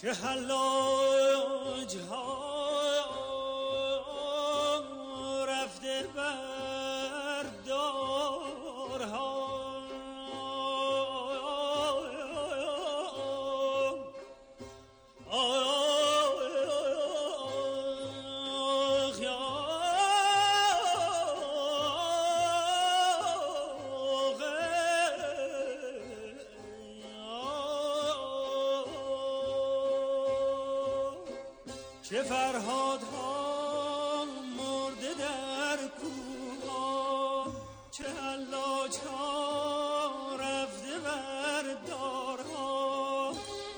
چه حلاج ها رفته بر دارها، چه فرهادها مرده در کوها، چه حلاج ها رفته بر دارها.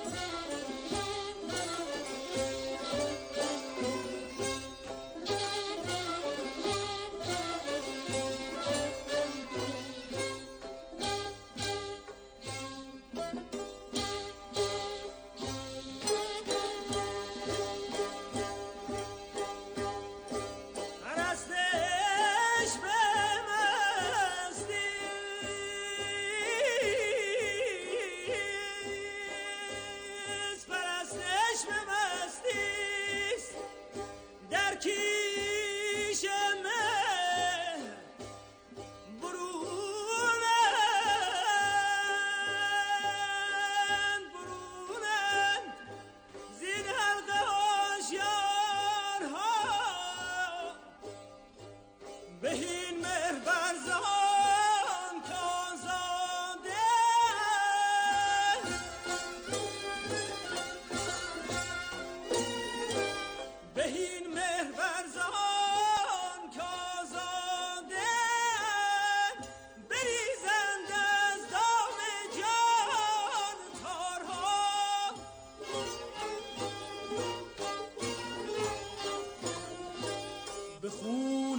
به خون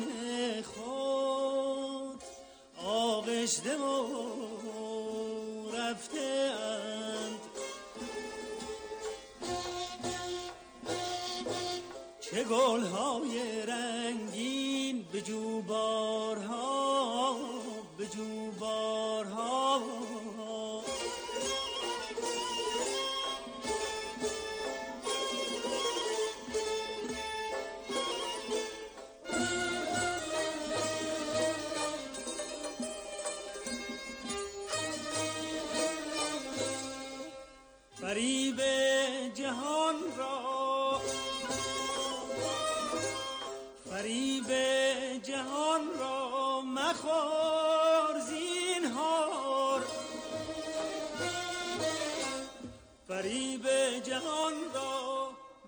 خود آغشته و رفته اند، چه گلهای رنگین به جوبارها، به جوبارها. فریب جهان را، فریب جهان را مخور زینهار، فریب جهان را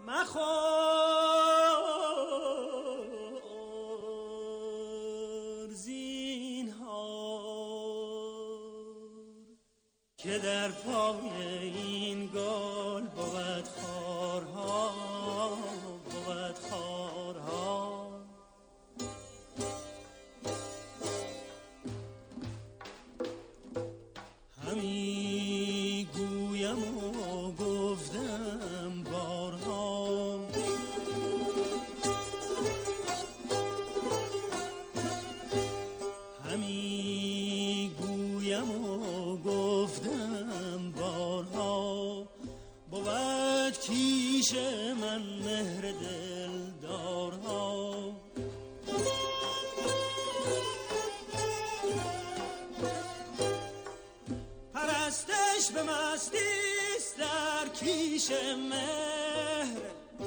مخور زینهار، که در پای این گل بود خارها، بود خارها. همی گویم و گفتم بارها، همی گویم و گفتم بارها، بود کیش من مهر دلدارها. پرستش به مستیست در کیش مهر،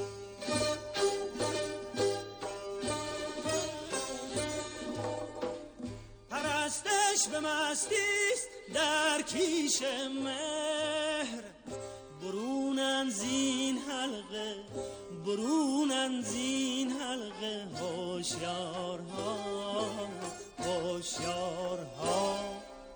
پرستش به مستیست در کیش مهر. برونن زین حلقه، برونن زین حلقه هوشیارها، هوشیارها.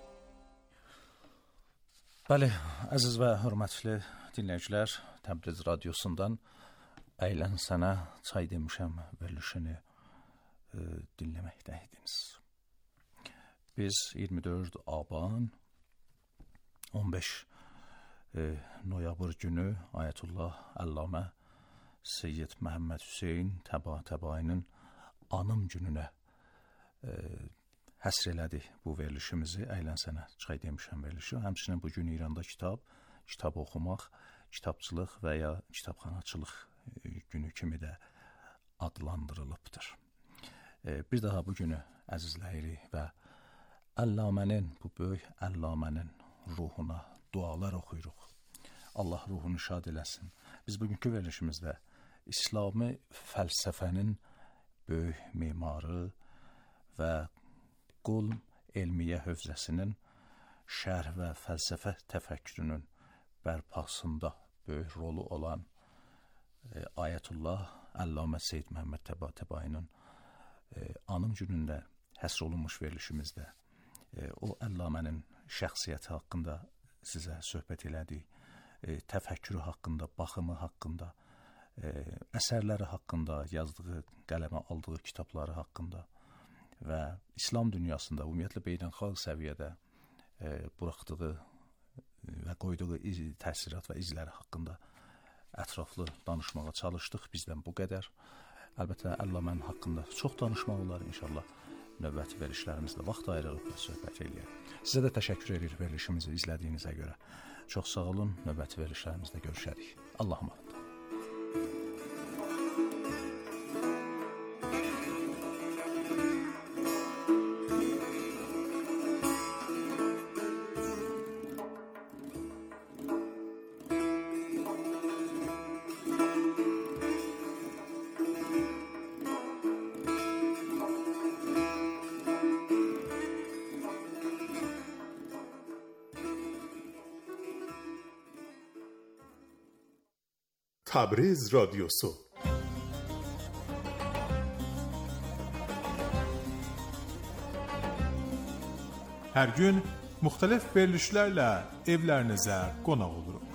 Bəli, əziz və hörmətli dinləyicilər, Təbriz radiosundan Əyləş Sənə çay demişəm verilişini dinləməkdəydiniz. Biz 24 Aban 15 noyabr günü Ayətullah Əllamə Seyyid Məhəmməd Hüseyn Təbainin anım gününə həsr elədik bu verilişimizi. Əyləş Sənə çay demişəm verilişi. Həmçinin bugün İranda kitab oxumaq kitabçılıq və ya kitabxanaçılıq günü kimi də adlandırılıbdır. Bir daha bu günü əzizləyirik və Əllamənin, bu böyük Əllamənin ruhuna dualar oxuyuruq. Allah ruhunu şad eləsin. Biz bugünkü verilişimizdə İslami fəlsəfənin böyük memarı və qul elmiyyə hövzəsinin şərh və fəlsəfə təfəkkürünün bərpasında böyük rolu olan Ayətullah Əllamə Seyyid Məhəmməd Təbainin anım günündə həsr olunmuş verilişimizdə o Əllamənin şəxsiyyəti haqqında sizə söhbət elədik, təfəkkürü haqqında, baxımı haqqında, əsərləri haqqında, yazdığı, qələmə aldığı kitabları haqqında və İslam dünyasında ümumiyyətlə beynəlxalq səviyyədə buraxdığı və qoyduğu təsirat və izləri haqqında ətraflı danışmağa çalışdıq. Bizdən bu qədər. Əlbəttə, Əllamənin haqqında çox danışmaq olar inşallah. Növbəti verilişlərimizdə vaxt ayırırıq və söhbət eləyək. Sizə də təşəkkür edir verilişimizi izlədiyinizə görə. Çox sağ olun. Növbəti verilişlərimizdə görüşərik. Allah'a emanet. Tabriz Radyosu. Hər gün müxtəlif verilişlərlə evlərinizə qonaq oluruq.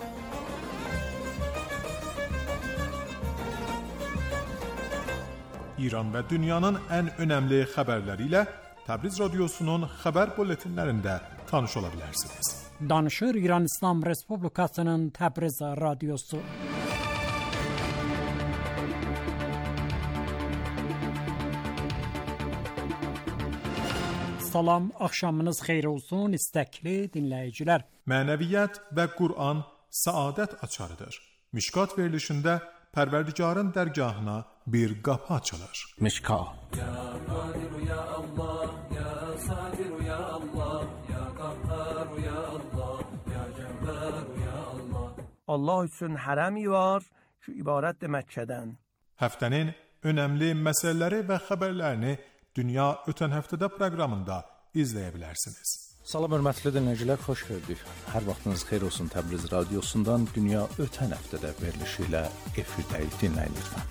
İran və dünyanın ən önəmli xəbərləri ilə Tabriz Radyosu'nun xəbər bulletinlərində tanış ola bilərsiniz. Danışır İran İslam Respublikası'nın Tabriz Radyosu. Salam, axşamınız xeyir olsun istəkli dinləyicilər. Mənəviyyat və Qur'an saadət açarıdır. Mişkat verilişində Pərverdigarın dərgahına bir qapı açılır. Mişkat. Ya Qadiru ya Allah, ya Sadiru ya Allah, ya Qahharu ya Allah, ya Cəbbaru ya Allah. Allah üçün hərəmi var ki, ibarətdir Məkkədən. Həftənin önəmli məsələləri və xəbərlərini Dünya ötən həftədə proqramında izləyə bilərsiniz. Salam hörmətli dinləyicilər, xoş gördük. Hər vaxtınız xeyir olsun. Təbriz Radyosu'ndan Dünya ötən həftədə verilişi ilə efirdəyik, dinləyin lütfən.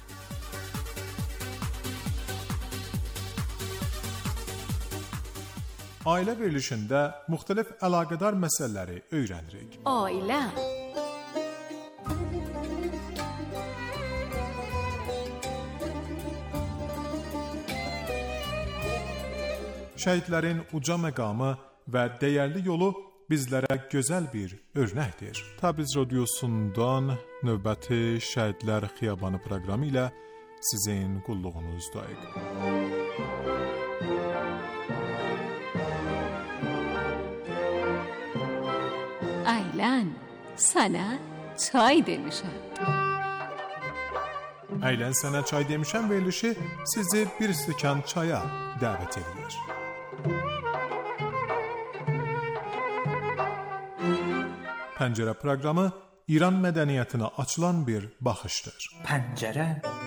Ailə verilişində müxtəlif əlaqədar məsələləri öyrənirik. Ailə. Şəhidlərin uca məqamı və dəyərli yolu bizlərə gözəl bir örnəkdir. Tabriz Radyosu'ndan növbəti Şəhidlər Xiyabanı proqramı ilə sizin qulluğunuzdayıq. Ailən sənə çay demişəm. Ailən sənə çay demişəm verilişi sizi bir stəkan çaya dəvət edir. Pəncərə proqramı İran mədəniyyətinə açılan bir baxışdır. Pəncərə.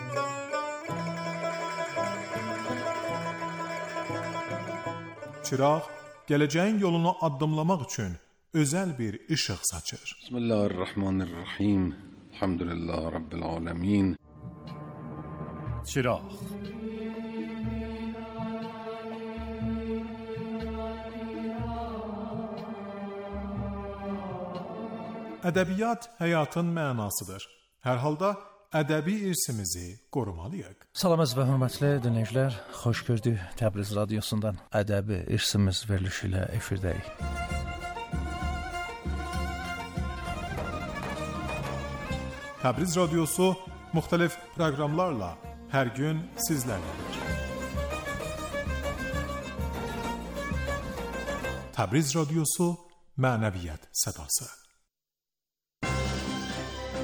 Çıraq gələcəyin yolunu addımlamaq üçün özəl bir işıq saçır. Bismillahirrahmanirrahim. Elhamdülillah Rabbil alemin. Çıraq. Ədəbiyyat həyatın mənasıdır. Hər halda ədəbi irsimizi qorumalıyıq. Salam əziz və hörmətli dinləyicilər, xoş gördük Təbriz Radyosu'ndan ədəbi irsimiz verilişi ilə efirdəyik. Təbriz Radyosu müxtəlif proqramlarla hər gün sizlərlədir. Təbriz Radyosu mənəviyyat sədası.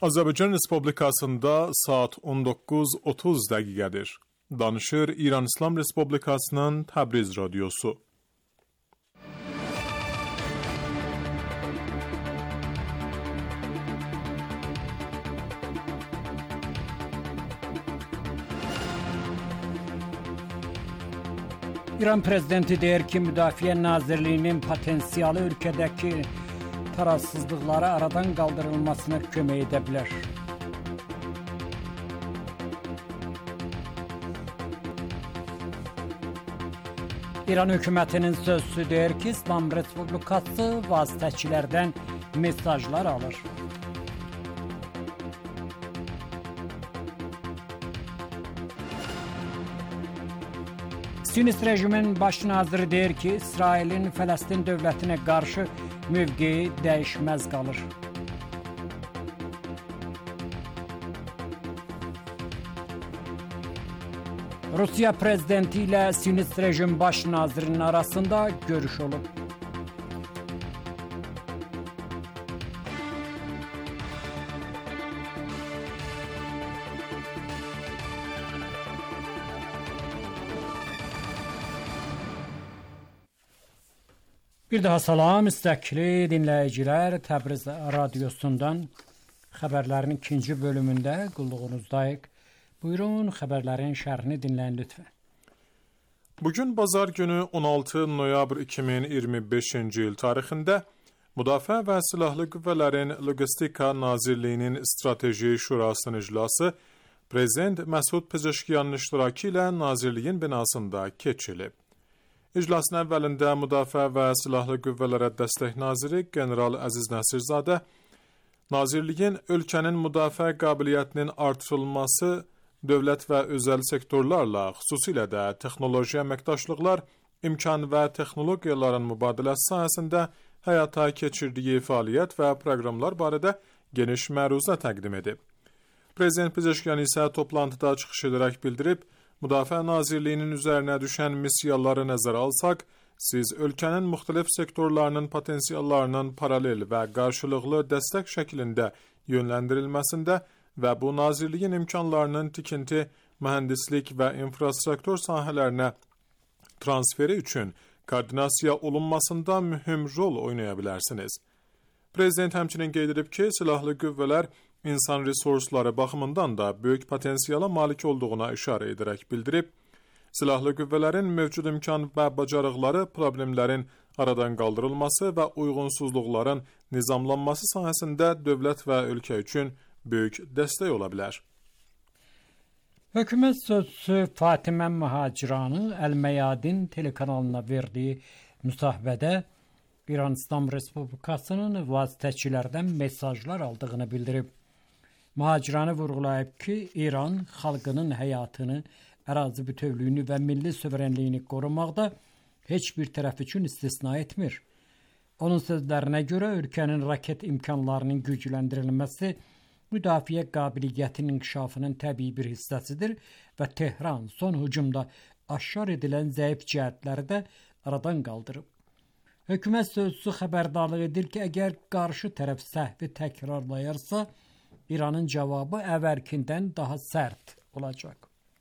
Azərbaycan Respublikasında saat 19:30 dəqiqədir. Danışır İran İslam Respublikasının Təbriz radiosu. İran prezidenti deyir ki, Müdafiə Nazirliyinin potensialı ölkədəki tarazsızlıqları aradan qaldırılmasına kömək edə bilər. İran hökumətinin sözçüsü deyir ki, İslam Respublikası vasitəçilərdən mesajlar alır. Siyonist rejimin baş naziri deyir ki, İsrailin Fələstin dövlətinə qarşı mövqeyi dəyişməz qalır. Rusiya prezidenti ilə Siyonist rejim baş nazirinin arasında görüş olub. Bir daha salam istəkli dinləyicilər, Təbriz radiosundan xəbərlərin ikinci bölümündə qulluğunuzdayıq. Buyurun, xəbərlərin şərhini dinləyin lütfən. Bugün bazar günü 16 noyabr 2025-ci il tarixində Müdafiə və Silahlı Qüvvələrin Logistika Nazirliyinin Strateji Şurasının iclası Prezident Məsud Pezeşkiyanın iştirakı ilə Nazirliyin binasında keçirilib. İclasın əvvəlində Müdafiə və Silahlı Qüvvələrə Dəstək Naziri General Əziz Nəsirzadə, Nazirliyin ölkənin müdafiə qabiliyyətinin artırılması, dövlət və özəl sektorlarla, xüsusilə də texnoloji əməkdaşlıqlar, imkan və texnologiyaların mübadiləsi sahəsində həyata keçirdiyi fəaliyyət və proqramlar barədə geniş məruzə təqdim edib. Prezident Pezeşkiyan isə toplantıda çıxış edərək bildirib, Müdafiə Nazirliyinin üzərinə düşən missiyaları nəzərə alsaq, siz ölkənin müxtəlif sektorlarının potensiallarının paralel və qarşılıqlı dəstək şəklində yönləndirilməsində və bu nazirliyin imkanlarının tikinti, mühəndislik və infrastruktur sahələrinə transferi üçün koordinasiya olunmasında mühüm rol oynaya bilərsiniz. Prezident həmçinin qeyd edib ki, silahlı qüvvələr insan resursları baxımından da böyük potensiala malik olduğuna işarə edərək bildirib, silahlı qüvvələrin mövcud imkan və bacarıqları problemlərin aradan qaldırılması və uyğunsuzluqların nizamlanması sahəsində dövlət və ölkə üçün böyük dəstək ola bilər. Hökumət sözçüsü Fatimə Mühaciranı Əl-Məyadin telekanalına verdiyi müsahibədə İran İslam Respublikasının vasitəçilərdən mesajlar aldığını bildirib. Mühaciranı vurğulayıb ki, İran xalqının həyatını, ərazi bütövlüyünü və milli suverenliyini qorumaqda heç bir tərəf üçün istisna etmir. Onun sözlərinə görə ölkənin raket imkanlarının gücləndirilməsi müdafiə qabiliyyətinin inkişafının təbii bir hissəsidir və Tehran son hücumda aşkar edilən zəif cəhətləri də aradan qaldırıb. Hökumət sözçüsü xəbərdarlıq edir ki, əgər qarşı tərəf səhvi təkrarlayarsa, İranın cavabı əvvəlkindən daha sərt olacaq.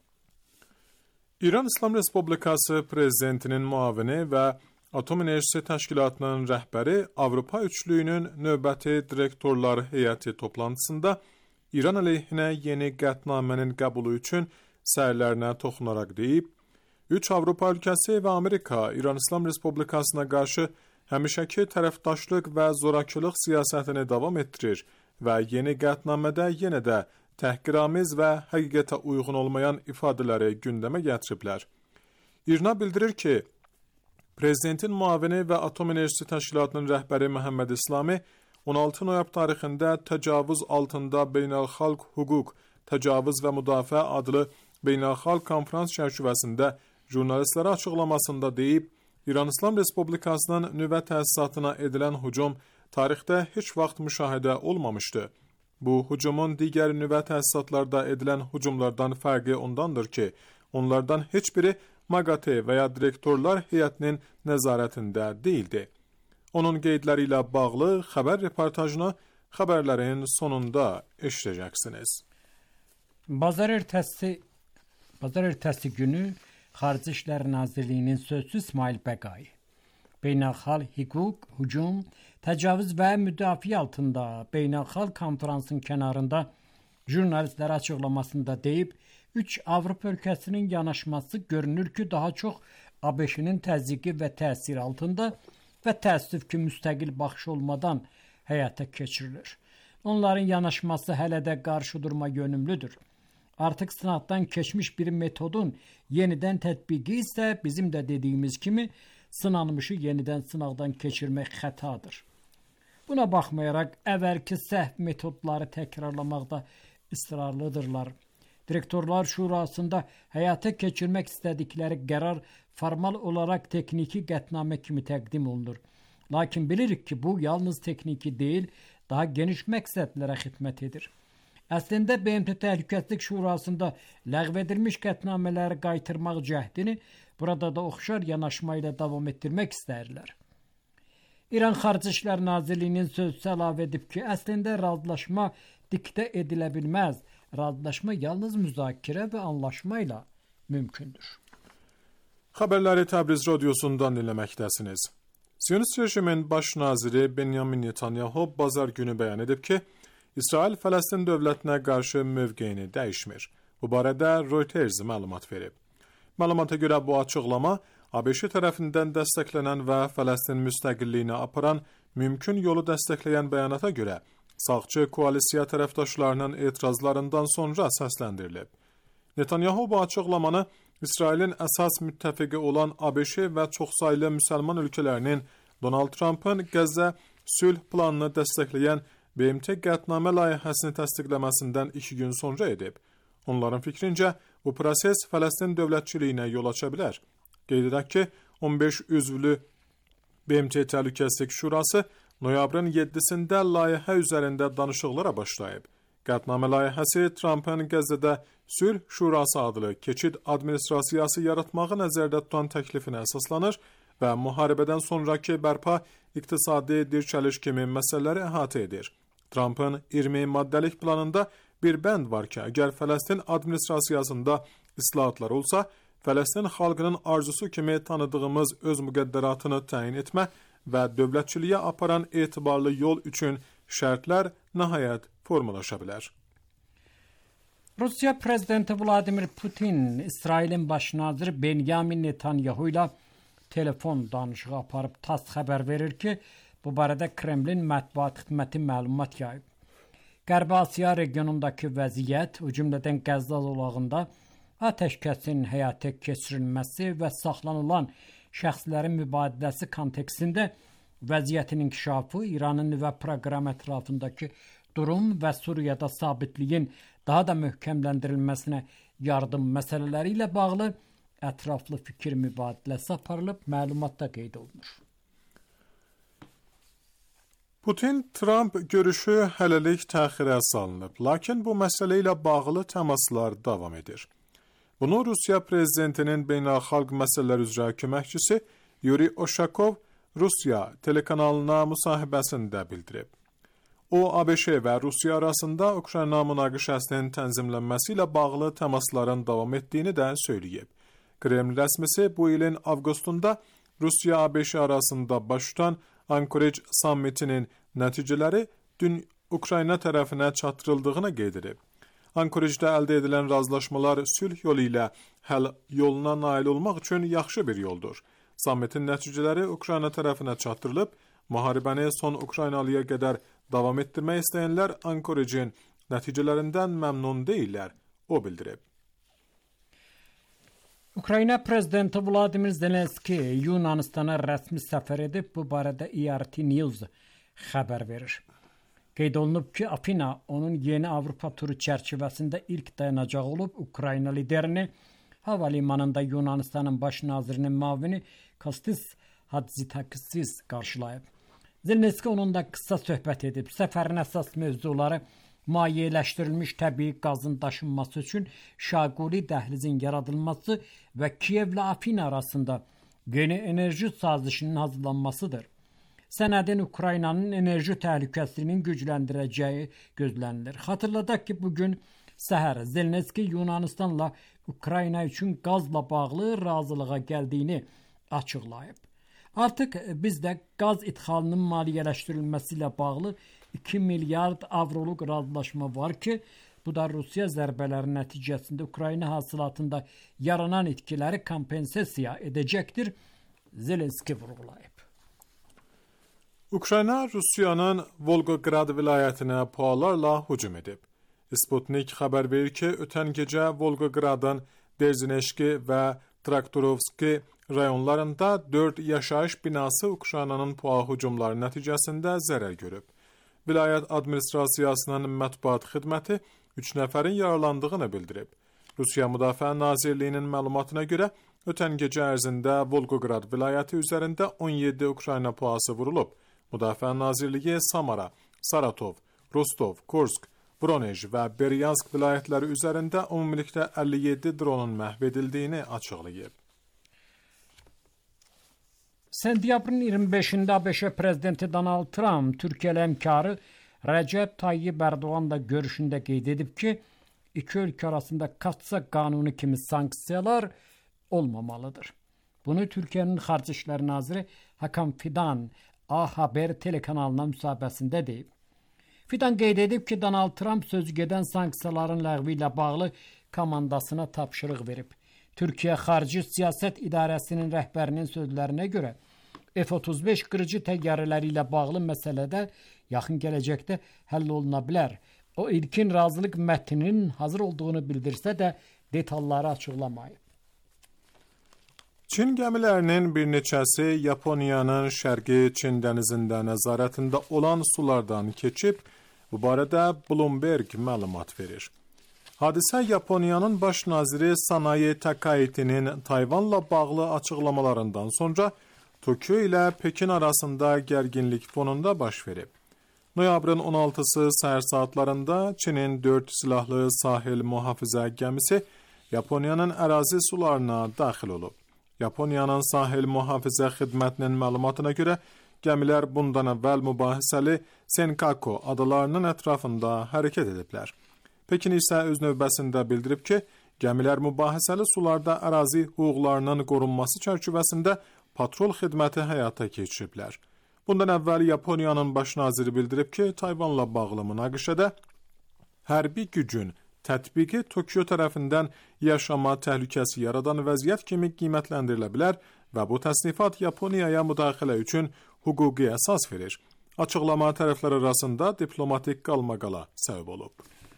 İran İslam Respublikası prezidentinin müavini və Atom Enerjisi Təşkilatının rəhbəri Avropa Üçlüyünün növbəti direktorlar heyəti toplantısında İran əleyhinə yeni qətnamənin qəbulu üçün səylərinə toxunaraq deyib, 3 Avropa ölkəsi və Amerika İran İslam Respublikasına qarşı həmişəki tərəfdaşlıq və zorakılıq siyasətini davam etdirir və yeni qətnamədə yenə də təhqiramiz və həqiqətə uyğun olmayan ifadələri gündəmə gətiriblər. İRNA bildirir ki, Prezidentin müavini və Atom Enerjisi Təşkilatının rəhbəri Məhəmməd İslami 16 noyabr tarixində təcavüz altında beynəlxalq hüquq, təcavüz və müdafiə adlı beynəlxalq konferans çərçivəsində jurnalistlərə açıqlamasında deyib, İran İslam Respublikasının nüvə təsisatına edilən hücum tarixdə heç vaxt müşahidə olmamışdı. Bu hücumun digər nüvə təsisatlarda edilən hücumlardan fərqi ondandır ki, onlardan heç biri MAGATE və ya direktorlar heyətinin nəzarətində deyildi. Onun qeydləri ilə bağlı xəbər reportajına Haberlerin sonunda eşiteceksiniz. Bazar ertesi günü Xarici İşlər Nazirliyinin sözçüsü İsmail Bəqai, beynəlxalq hüquq, hücum, təcavüz və müdafiə altında beynəlxalq konferansın kənarında jurnalistlərə açıqlamasında deyib, 3 Avropa ölkəsinin yanaşması görünür ki, daha çox ABŞ-nin təzyiqi və təsir altında və təəssüf ki, müstəqil baxış olmadan həyata keçirilir. Onların yanaşması hələ də qarşı durma yönümlüdür. Artıq sınaqdan keçmiş bir metodun yenidən tətbiqi isə bizim də dediyimiz kimi sınanmışı yenidən sınaqdan keçirmək xətadır. Buna baxmayaraq əvvəlki səhv metodları təkrarlamaqda israrlıdırlar. Direktorlar Şurasında həyata keçirmək istədikləri qərar formal olaraq texniki qətnamə kimi təqdim olunur. Lakin bilirik ki, bu yalnız texniki deyil, daha geniş məqsədlərə xidmət edir. Əslində BMT Təhlükəsizlik Şurasında ləğv edilmiş qətnamələri qaytarmaq cəhdini burada da oxşar yanaşma ilə davam etdirmək istəyirlər. İran Xarici İşlər Nazirliyinin sözçüsü əlavə edib ki, əslində razılaşma diktə edilə bilməz. Razılaşma yalnız müzakirə və anlaşma ilə mümkündür. Haberleri Təbriz Radyosu'ndan dinləməkdəsiniz. Siyonist rejimin baş naziri Benjamin Netanyahu bazar günü bəyan edib ki, İsrail Fələstin dövlətinə qarşı mövqeyini dəyişmir. Bu barədə Reuters məlumat verib. Məlumata görə bu açıqlama ABŞ tərəfindən dəstəklənən və Fələstin müstəqilliyini aparan mümkün yolu dəstəkləyən bəyanata görə sağçı koalisiya tərəfdaşlarının etirazlarından sonra səsləndirilib. Netanyahu bu açıqlamanı İsrailin əsas müttəfiqi olan ABŞ və çoxsaylı müsəlman ölkələrinin Donald Trump'ın Qəzza sülh planını dəstəkləyən BMT qətnamə layihəsini təsdiqləməsindən 2 gün sonra edib. Onların fikrincə, bu proses Fələstin dövlətçiliyinə yol aça bilər. Qeyd edək ki, 15 üzvlü BMT Təhlükəsizlik Şurası noyabrın 7-sində layihə üzərində danışıqlara başlayıb. Qətnamə layihəsi Trump'ın Qəzzada Sülh Şurası adlı keçid administrasiyası yaratmağı nəzərdə tutan təklifinə əsaslanır və müharibədən sonraki bərpa iqtisadi dirçəliş kimi məsələləri əhatə edir. Trump'ın 20 maddəlik planında bir bənd var ki, əgər Fələstin administrasiyasında islahatlar olsa, Fələstin xalqının arzusu kimi tanıdığımız öz müqəddəratını təyin etmə və dövlətçiliyə aparan etibarlı yol üçün şərtlər nəhayət formalaşa bilər. Rusiya Prezidenti Vladimir Putin, İsrailin baş naziri Benjamin Netanyahu ilə telefon danışığı aparıb. TASS xəbər verir ki, bu barədə Kremlin mətbuat xidməti məlumat yayıb. Qərbi Asiya regionundakı vəziyyət, o cümlədən Qəzza zolağında atəşkəsin həyata keçirilməsi və saxlanılan şəxslərin mübadiləsi kontekstində vəziyyətin inkişafı, İranın nüvə proqramı ətrafındakı durum və Suriyada sabitliyin daha da möhkəmləndirilməsinə yardım məsələləri ilə bağlı ətraflı fikir mübadiləsi aparılıb, məlumatda qeyd olunur. Putin-Trump görüşü hələlik təxirə salınıb, lakin bu məsələ ilə bağlı təmaslar davam edir. Bunu Rusiya prezidentinin beynəlxalq məsələlər üzrə köməkçisi Yuri Oshakov Rusiya telekanalına müsahibəsində bildirib. O, ABŞ və Rusiya arasında Ukrayna münaqişəsinin tənzimlənməsi ilə bağlı təmasların davam etdiyini də söyləyib. Kreml rəsmisi bu ilin avqustunda Rusiya-ABŞ arasında baş tutan Anchorage sammitinin nəticələri dün Ukrayna tərəfinə çatdırıldığını qeyd edib. Anchorage-də əldə edilən razılaşmalar sülh yolu ilə həll yoluna nail olmaq üçün yaxşı bir yoldur. Sammitin nəticələri Ukrayna tərəfinə çatdırılıb, müharibəni son Ukraynalıya qədər davam etdirmək istəyənlər Anchorage-in nəticələrindən məmnun deyirlər, o bildirib. Ukrayna prezidenti Vladimir Zelenski Yunanistana rəsmi səfər edib, bu barədə ERT News xəbər verir. Qeyd olunub ki, Afina onun yeni Avropa turu çərçivəsində ilk dayanacağı olub, Ukrayna liderini havalimanında Yunanistanın baş nazirinin mavini Kostis Hadzitakis qarşılayıb. Zelenski onunla qısa söhbət edib. Səfərin əsas mövzuları mayeləşdirilmiş təbii qazın daşınması üçün Şaquli dəhlizin yaradılması və Kiyevlə Afina arasında yeni enerji sazişinin hazırlanmasıdır. sənədin Ukraynanın enerji təhlükəsinin gücləndirəcəyi gözlənilir. Xatırladaq ki, bugün səhər Zelenski Yunanistanla Ukrayna üçün qazla bağlı razılığa gəldiyini açıqlayıb. Artıq bizdə qaz idxalının maliyyələşdirilməsi ilə bağlı 2 milyard avroluq razılaşma var ki, bu da Rusiya zərbələri nəticəsində Ukrayna hasilatında yaranan itkiləri kompensasiya edəcəkdir, Zelenski vurğulayıb. Ukrayna Rusiyanın Volgograd vilayətinə PUA-larla hücum edib. Sputnik xəbər verir ki, ötən gecə Volgogradın Derzineşki və Traktorovski rayonlarında 4 yaşayış binası Ukraynanın PUA hücumları nəticəsində zərər görüb. Vilayət administrasiyasının mətbuat xidməti 3 nəfərin yaralandığını bildirib. Rusiya Müdafiə Nazirliyinin məlumatına görə, ötən gecə ərzində Volgograd vilayəti üzərində 17 Ukrayna PUA-sı vurulub. Müdafiə Nazirliyi Samara, Saratov, Rostov, Kursk, Voronezh və Beryansk vilayətləri üzərində ümumilikdə 57 dronun məhv edildiyini açıqlayıb. Sentyabrın 25-də ABŞ prezidenti Donald Trump Türkiyə ilə həmkarı Rəcəb Tayyib Ərdoğanla görüşündə qeyd edib ki, iki ölkə arasında Katsa qanunu kimi sanksiyalar olmamalıdır. Bunu Türkiyənin Xarici İşlər Naziri Hakan Fidan A Haber telekanalına müsahibəsində deyib. Fidan qeyd edib ki, Donald Trump sözü gedən sanksiyaların ləğvi ilə bağlı komandasına tapşırıq verib. Türkiyə Xarici Siyasət İdarəsinin rəhbərinin sözlərinə görə F-35 qırıcı təyyarələri ilə bağlı məsələdə yaxın gələcəkdə həll oluna bilər. O ilkin razılıq mətninin hazır olduğunu bildirsə də detalları açıqlamayıb. Çin gəmilərinin bir neçəsi Yaponiyanın şərqi Çin dənizində nəzarətində olan sulardan keçib, bu barədə Bloomberg məlumat verir. Hadisə Yaponiyanın baş naziri Sanae Takaichi'nin Tayvanla bağlı açıqlamalarından sonra Tokyo ilə Pekin arasında gərginlik fonunda baş verib. Noyabrın 16-sı səhər saatlarında Çinin 4 silahlı sahil mühafizə gəmisi Yaponiyanın ərazi sularına daxil olub. Yaponiyanın sahil mühafizə xidmətinin məlumatına görə gəmilər bundan əvvəl mübahisəli Senkaku adalarının ətrafında hərəkət ediblər. Pekin isə öz növbəsində bildirib ki, gəmilər mübahisəli sularda ərazi hüquqlarının qorunması çərçivəsində patrol xidməti həyata keçiriblər. Bundan əvvəl Yaponiyanın baş naziri bildirib ki, Tayvanla bağlı münaqişədə hərbi gücün tətbiqi Tokyo tərəfindən yaşama təhlükəsi yaradan vəziyyət kimi qiymətləndirilə bilər və bu təsnifat Yaponiyaya müdaxilə üçün hüquqi əsas verir. Açıqlama tərəflər arasında diplomatik qalmaqala səbəb olub.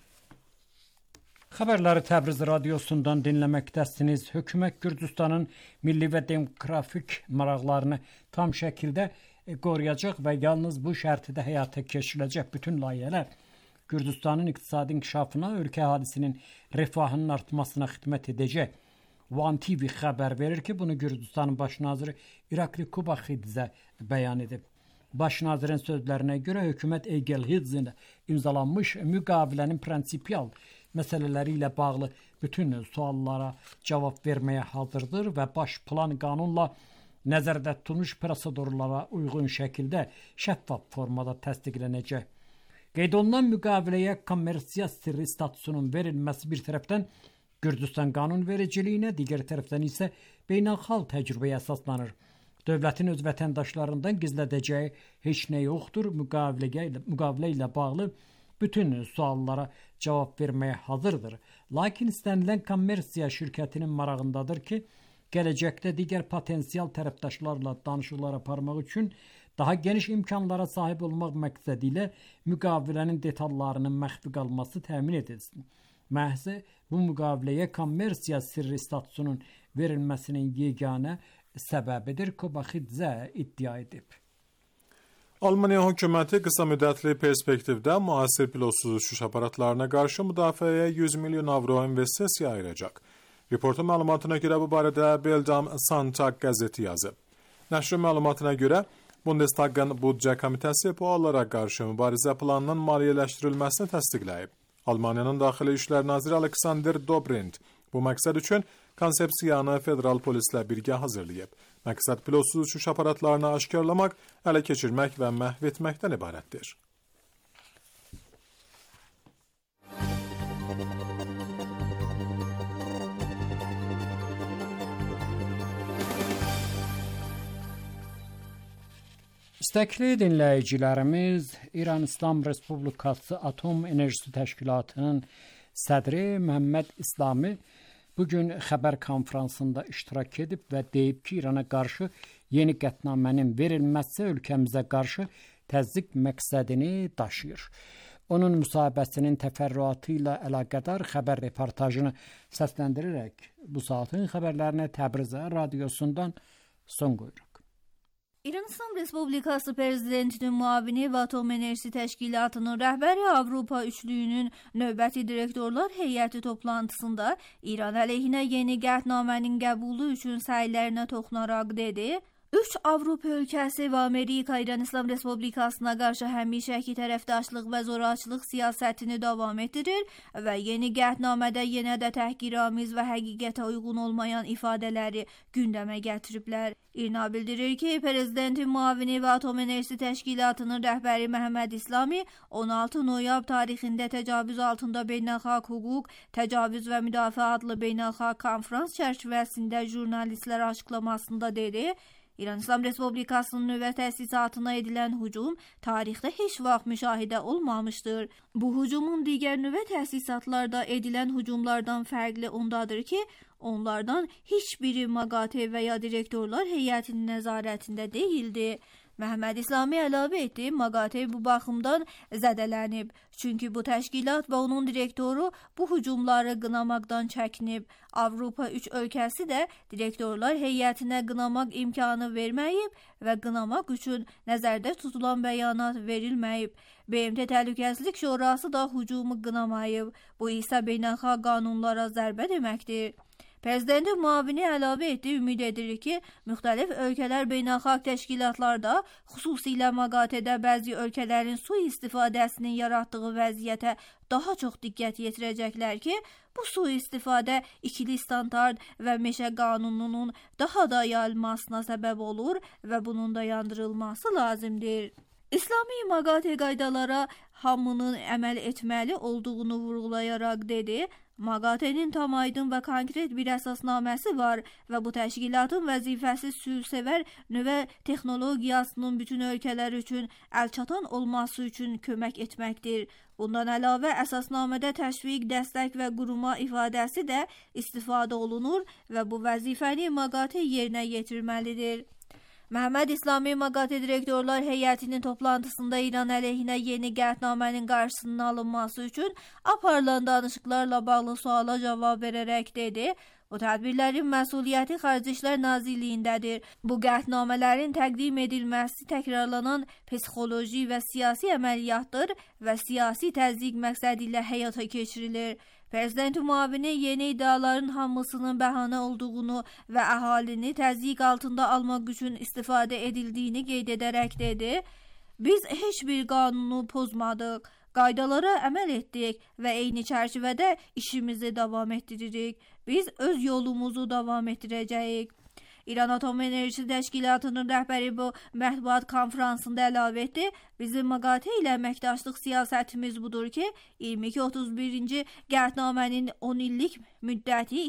Xəbərləri Təbriz radiosundan dinləməkdəsiniz. Hökumət Gürcüstanın milli və demografik maraqlarını tam şəkildə qoruyacaq və yalnız bu şərtdə həyata keçiriləcək bütün layihələr Gürcüstanın iqtisadi inkişafına, ölkə əhalisinin refahının artmasına xidmət edəcək. One TV xəbər verir ki, bunu Gürcüstanın baş naziri İrakli Kubaxidze bəyan edib. Baş nazirin sözlərinə görə hökumət Egelhidze imzalanmış müqavilənin prinsipial məsələləri ilə bağlı bütün suallara cavab verməyə hazırdır və baş plan qanunla nəzərdə tutulmuş prosedurlara uyğun şəkildə şəffaf formada təsdiqlənəcək. Qeyd olunan müqaviləyə kommersiya sirri statusunun verilməsi bir tərəfdən Gürcüstan qanunvericiliyinə, digər tərəfdən isə beynəlxalq təcrübəyə əsaslanır. Dövlətin öz vətəndaşlarından gizlədəcəyi heç nə yoxdur. Müqavilə ilə bağlı bütün suallara cavab verməyə hazırdır. Lakin istənilən kommersiya şirkətinin marağındadır ki, gələcəkdə digər potensial tərəfdaşlarla danışıqlar aparmaq üçün daha geniş imkanlara sahib olmaq məqsədi ilə müqavilənin detallarının məxfi qalması təmin edilsin. Məhz bu müqaviləyə kommersiya sirri statusunun verilməsinin yeganə səbəbidir, Kubaxidze iddia edib. Almaniya hökuməti qısa müddətli perspektivdə müasir pilotsuz uçuş aparatlarına qarşı müdafiəyə 100 milyon avro investisiya ayıracaq. Reportun məlumatına görə bu barədə Beldam Santag qəzeti yazıb. Nəşrin məlumatına görə Bundestagın Büdcə Komitəsi PUA-lara qarşı mübarizə planının maliyyələşdirilməsini təsdiqləyib. Almaniyanın Daxili İşlər Naziri Alexander Dobrindt Bu məqsəd üçün konsepsiyanı federal polislə birgə hazırlayıb. Məqsəd pilotsuz uçuş aparatlarını aşkarlamaq, ələ keçirmək və məhv etməkdən ibarətdir. İstəkli dinləyicilərimiz, İran İslam Respublikası Atom Enerjisi Təşkilatının sədri Məhəmməd İslami bugün xəbər konfransında iştirak edib və deyib ki, İrana qarşı yeni qətnamənin verilməsi ölkəmizə qarşı təzyiq məqsədini daşıyır. Onun müsahibəsinin təfərrüatı ilə əlaqədar xəbər reportajını səsləndirərək bu saatın xəbərlərinə Təbriz radiosundan son qoyuruq. İran İslam Respublikası Prezidentinin müavini və Atom Enerjisi Təşkilatının rəhbəri Avropa Üçlüyünün növbəti direktorlar heyəti toplantısında İran əleyhinə yeni qətnamənin qəbulu üçün səylərinə toxunaraq dedi: 3 Avropa ölkəsi və Amerika İran İslam Respublikasına qarşı həmişəki tərəfdaşlıq və zorakılıq siyasətini davam etdirir və yeni qətnamədə yenə də təhqiramiz və həqiqətə uyğun olmayan ifadələri gündəmə gətiriblər. İRNA bildirir ki, Prezidentin müavini və Atom Enerjisi Təşkilatının rəhbəri Məhəmməd İslami 16 noyabr tarixində təcavüz altında beynəlxalq hüquq, təcavüz və müdafiə adlı beynəlxalq konfrans çərçivəsində jurnalistlərə açıqlamasında dedi: İran İslam Respublikasının nüvə təsisatına edilən hücum tarixdə heç vaxt müşahidə olmamışdır. Bu hücumun digər nüvə təsisatlarda edilən hücumlardan fərqli ondadır ki, onlardan heç biri MAGATE və ya direktorlar heyətinin nəzarətində deyildi. Məhəmməd İslami əlavə etdi, MAGATE bu baxımdan zədələnib. Çünki bu təşkilat və onun direktoru bu hücumları qınamaqdan çəkinib. Avropa 3 ölkəsi də direktorlar heyətinə qınamaq imkanı verməyib və qınamaq üçün nəzərdə tutulan bəyanat verilməyib. BMT Təhlükəsizlik Şurası da hücumu qınamayıb. Bu isə beynəlxalq qanunlara zərbə deməkdir. Prezidentin müavini əlavə etdi, ümid edilir ki, müxtəlif ölkələr beynəlxalq təşkilatlarda, xüsusilə MAGATE-də bəzi ölkələrin sui-istifadəsinin yaratdığı vəziyyətə daha çox diqqət yetirəcəklər ki, bu sui-istifadə ikili standart və meşə qanununun daha da yayılmasına səbəb olur və bunun dayandırılması lazımdır. İslami MAGATE qaydalara hamının əməl etməli olduğunu vurğulayaraq dedi: MAGATE-nin tam aydın və konkret bir əsasnaməsi var və bu təşkilatın vəzifəsi sülhsevər nüvə texnologiyasının bütün ölkələr üçün əlçatan olması üçün kömək etməkdir. Bundan əlavə əsasnamədə təşviq, dəstək və quruma ifadəsi də istifadə olunur və bu vəzifəni MAGATE yerinə yetirməlidir. Məhəmməd İslami MAGATE direktorlar heyətinin toplantısında İran əleyhinə yeni qətnamənin qarşısının alınması üçün aparılan danışıqlarla bağlı suala cavab verərək dedi: Bu tədbirlərin məsuliyyəti Xarici İşlər Nazirliyindədir. Bu qətnamələrin təqdim edilməsi təkrarlanan psixoloji və siyasi əməliyyatdır və siyasi təzyiq məqsədi ilə həyata keçirilir. Prezident müavini yeni iddiaların hamısının bəhanə olduğunu və əhalini təzyiq altında almaq üçün istifadə edildiyini qeyd edərək dedi: Biz heç bir qanunu pozmadıq, qaydalara əməl etdik və eyni çərçivədə işimizi davam etdiririk. Biz öz yolumuzu davam etdirəcəyik. İran Atom Enerjisi Təşkilatının rəhbəri bu mətbuat konfransında əlavə etdi: Bizim MAGATE ilə əməkdaşlıq siyasətimiz budur ki, 22-31-ci qətnamənin 10 illik müddəti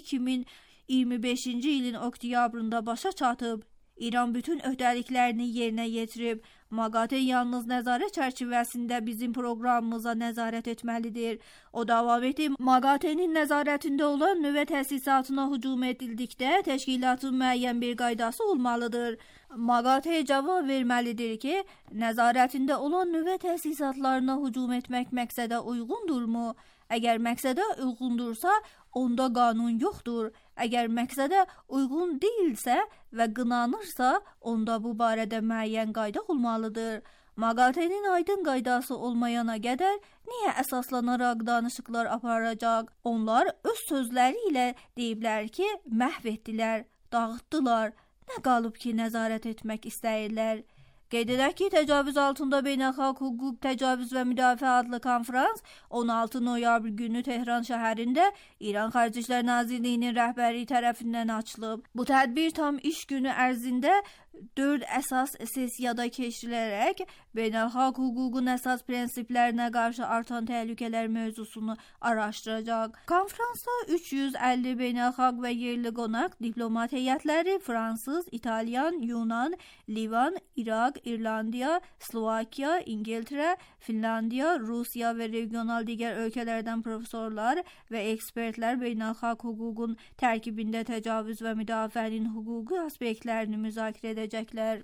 2025-ci ilin oktyabrında başa çatıb. İran bütün öhdəliklərini yerinə yetirib. MAGATE yalnız nəzarət çərçivəsində bizim proqramımıza nəzarət etməlidir. O davam etdi: MAGATE-nin nəzarətində olan nüvə təsisatına hücum edildikdə təşkilatın müəyyən bir qaydası olmalıdır. MAGATE cavab verməlidir ki, nəzarətində olan nüvə təsisatlarına hücum etmək məqsədə uyğundurmu? Əgər məqsədə uyğundursa, onda qanun yoxdur. Əgər məqsədə uyğun deyilsə və qınanırsa, onda bu barədə müəyyən qayda olmalıdır. MAGATE-nin aydın qaydası olmayana qədər niyə əsaslanaraq danışıqlar aparacaq? Onlar öz sözləri ilə deyiblər ki, məhv etdilər, dağıtdılar. Nə qalıb ki, nəzarət etmək istəyirlər? Qeyd edək ki, təcavüz altında beynəlxalq hüquq, təcavüz və müdafiə adlı konfrans 16 noyabr günü Tehran şəhərində İran Xarici İşlər Nazirliyinin rəhbəri tərəfindən açılıb. Bu tədbir tam iş günü ərzində 4 əsas sessiyada keçirilərək beynəlxalq hüququn əsas prinsiplərinə qarşı artan təhlükələr mövzusunu araşdıracaq. Konfransda 350 beynəlxalq və yerli qonaq, diplomat heyətləri Fransız, İtalyan, Yunan, Livan, İraq, İrlandiya, Slovakiya, İngiltərə, Finlandiya, Rusiya və regional digər ölkələrdən professorlar və ekspertlər beynəlxalq hüququn tərkibində təcavüz və müdafiənin hüquqi aspektlərini müzakirə edəcəklər.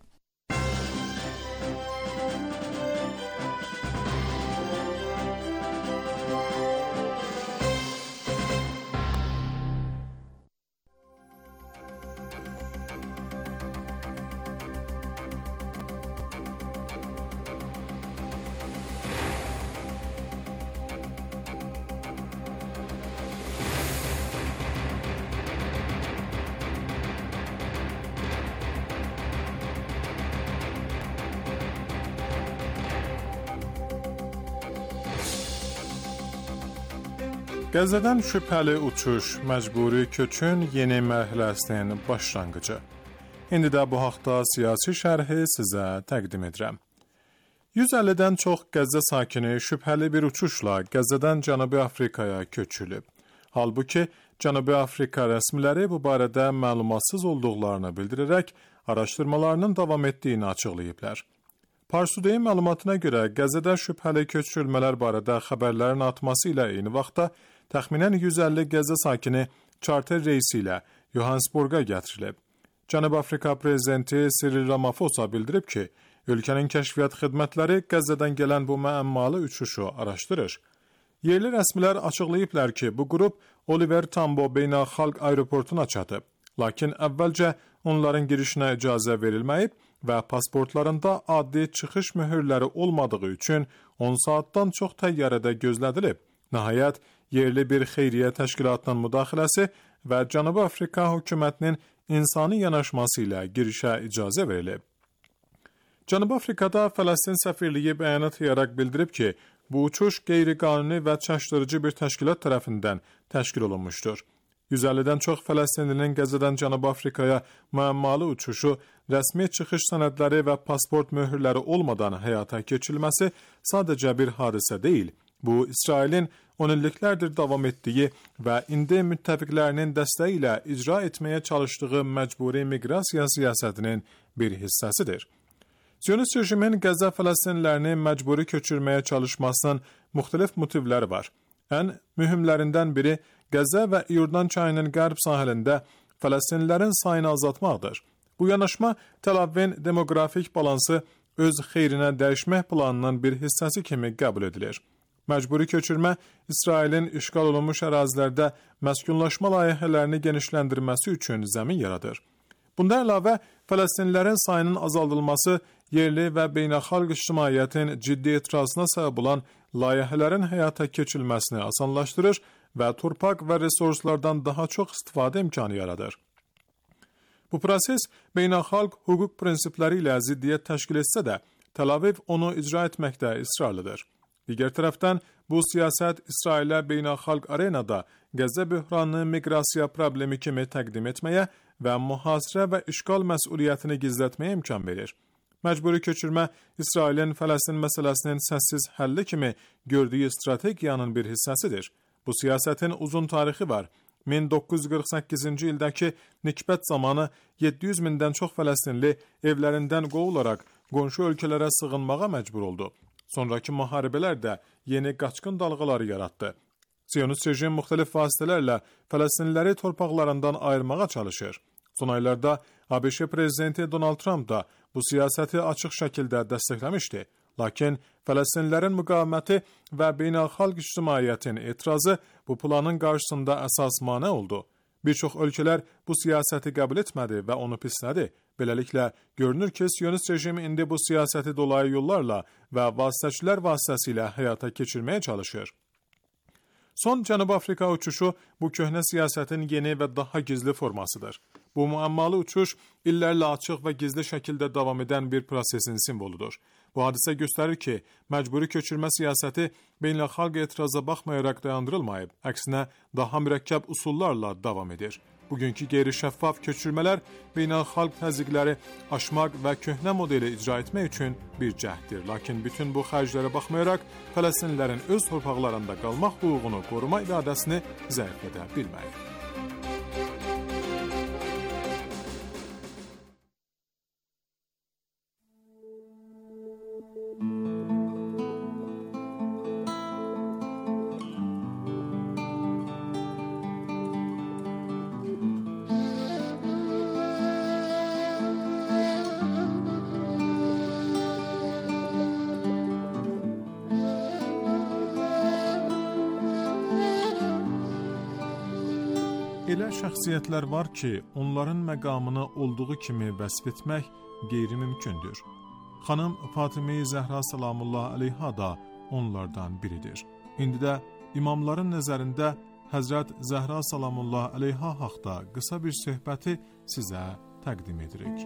Qəzzədən şübhəli uçuş, məcburi köçün yeni mərhələsinin başlanğıcı. İndi də bu haqda siyasi şərhi sizə təqdim edirəm. 150-dən çox Qəzzə sakini şübhəli bir uçuşla Qəzzədən Cənubi Afrikaya köçülüb. Halbuki Cənubi Afrika rəsmiləri bu barədə məlumatsız olduqlarını bildirərək araşdırmalarının davam etdiyini açıqlayıblar. Parsudeyi məlumatına görə Qəzzədə şübhəli köçürülmələr barədə xəbərlərin artması ilə eyni vaxtda təxminən 150 Qəzzə sakini charter reysi ilə Johannesburga gətirilib. Cənubi Afrika prezidenti Cyril Ramaphosa bildirib ki, ölkənin kəşfiyyat xidmətləri Qəzzədən gələn bu müəmmalı uçuşu araşdırır. Yerli rəsmilər açıqlayıblar ki, bu qrup Oliver Tambo beynəlxalq aeroportuna çatıb, lakin əvvəlcə onların girişinə icazə verilməyib və pasportlarında adli çıxış mühürləri olmadığı üçün 10 saatdan çox təyyarədə gözlədilib. Nəhayət, yerli bir xeyriyyə təşkilatının müdaxiləsi və Cənubi Afrika hökumətinin insani yanaşması ilə girişə icazə verilib. Cənubi Afrikada Fələstin səfirliyi bəyanat yayaraq bildirib ki, bu uçuş qeyri-qanuni və çaşdırıcı bir təşkilat tərəfindən təşkil olunmuşdur. 150-dən çox Fələstinlinin Qəzzədən Cənubi Afrikaya müəmmalı uçuşu, rəsmi çıxış sənədləri və pasport möhürləri olmadan həyata keçirilməsi sadəcə bir hadisə deyil. Bu, İsrailin 10 illiklərdir davam etdiyi və indi müttəfiqlərinin dəstəyi ilə icra etməyə çalışdığı məcburi miqrasiya siyasətinin bir hissəsidir. Zionist rejimin Qəzza Fələstinlilərini məcburi köçürməyə çalışmasının müxtəlif motivləri var. Ən mühümlərindən biri Qəzza və İordan çayının qərb sahilində Fələstinlilərin sayını azaltmaqdır. Bu yanaşma Tel Avivin demoqrafik balansı öz xeyrinə dəyişmək planının bir hissəsi kimi qəbul edilir. Məcburi köçürmə İsrailin işğal olunmuş ərazilərdə məskunlaşma layihələrini genişləndirməsi üçün zəmin yaradır. Bunda əlavə, Fələstinlilərin sayının azaldılması yerli və beynəlxalq ictimaiyyətin ciddi etirazına səbəb olan layihələrin həyata keçirilməsini asanlaşdırır və torpaq və resurslardan daha çox istifadə imkanı yaradır. Bu proses beynəlxalq hüquq prinsipləri ilə ziddiyyət təşkil etsə də, Tel Aviv onu icra etməkdə israrlıdır. Digər tərəfdən, bu siyasət İsrailə beynəlxalq arenada Qəzza böhranını miqrasiya problemi kimi təqdim etməyə və mühasirə və işğal məsuliyyətini gizlətməyə imkan verir. Məcburi köçürmə İsrailin Fələstin məsələsinin səssiz həlli kimi gördüyü strategiyanın bir hissəsidir. Bu siyasətin uzun tarixi var. 1948-ci ildəki nikbət zamanı 700 mindən çox Fələstinli evlərindən qovularaq qonşu ölkələrə sığınmağa məcbur oldu. Sonraki müharibələr də yeni qaçqın dalğaları yaratdı. Zionist rejim müxtəlif vasitələrlə Fələstinliləri torpaqlarından ayırmağa çalışır. Son aylarda ABŞ prezidenti Donald Trump da bu siyasəti açıq şəkildə dəstəkləmişdi. Lakin Fələstinlilərin müqaviməti və beynəlxalq ictimaiyyətin etirazı bu planın qarşısında əsas manə oldu. Bir çox ölkələr bu siyasəti qəbul etmədi və onu pislədi. Beləliklə, görünür ki, Siyonist rejim indi bu siyasəti dolayı yollarla və vasitəçilər vasitəsilə həyata keçirməyə çalışır. Son Cənubi Afrika uçuşu bu köhnə siyasətin yeni və daha gizli formasıdır. Bu muammalı uçuş illərlə açıq və gizli şəkildə davam edən bir prosesin simvoludur. Bu hadisə göstərir ki, məcburi köçürmə siyasəti beynəlxalq etiraza baxmayaraq dayandırılmayıb, əksinə daha mürəkkəb usullarla davam edir. Bugünkü qeyri-şəffaf köçürmələr beynəlxalq təzyiqləri aşmaq və köhnə modeli icra etmək üçün bir cəhddir. Lakin bütün bu xərclərə baxmayaraq, Fələstinlilərin öz torpaqlarında qalmaq hüququnu qoruma iradəsini zəiflədə bilməyir. Elə şəxsiyyətlər var ki, onların məqamını olduğu kimi vəsf etmək qeyri-mümkündür. Xanım Fatimə-i Zəhra salamullah əleyha da onlardan biridir. İndi də imamların nəzərində Həzrət Zəhra salamullah əleyha haqda qısa bir söhbəti sizə təqdim edirik.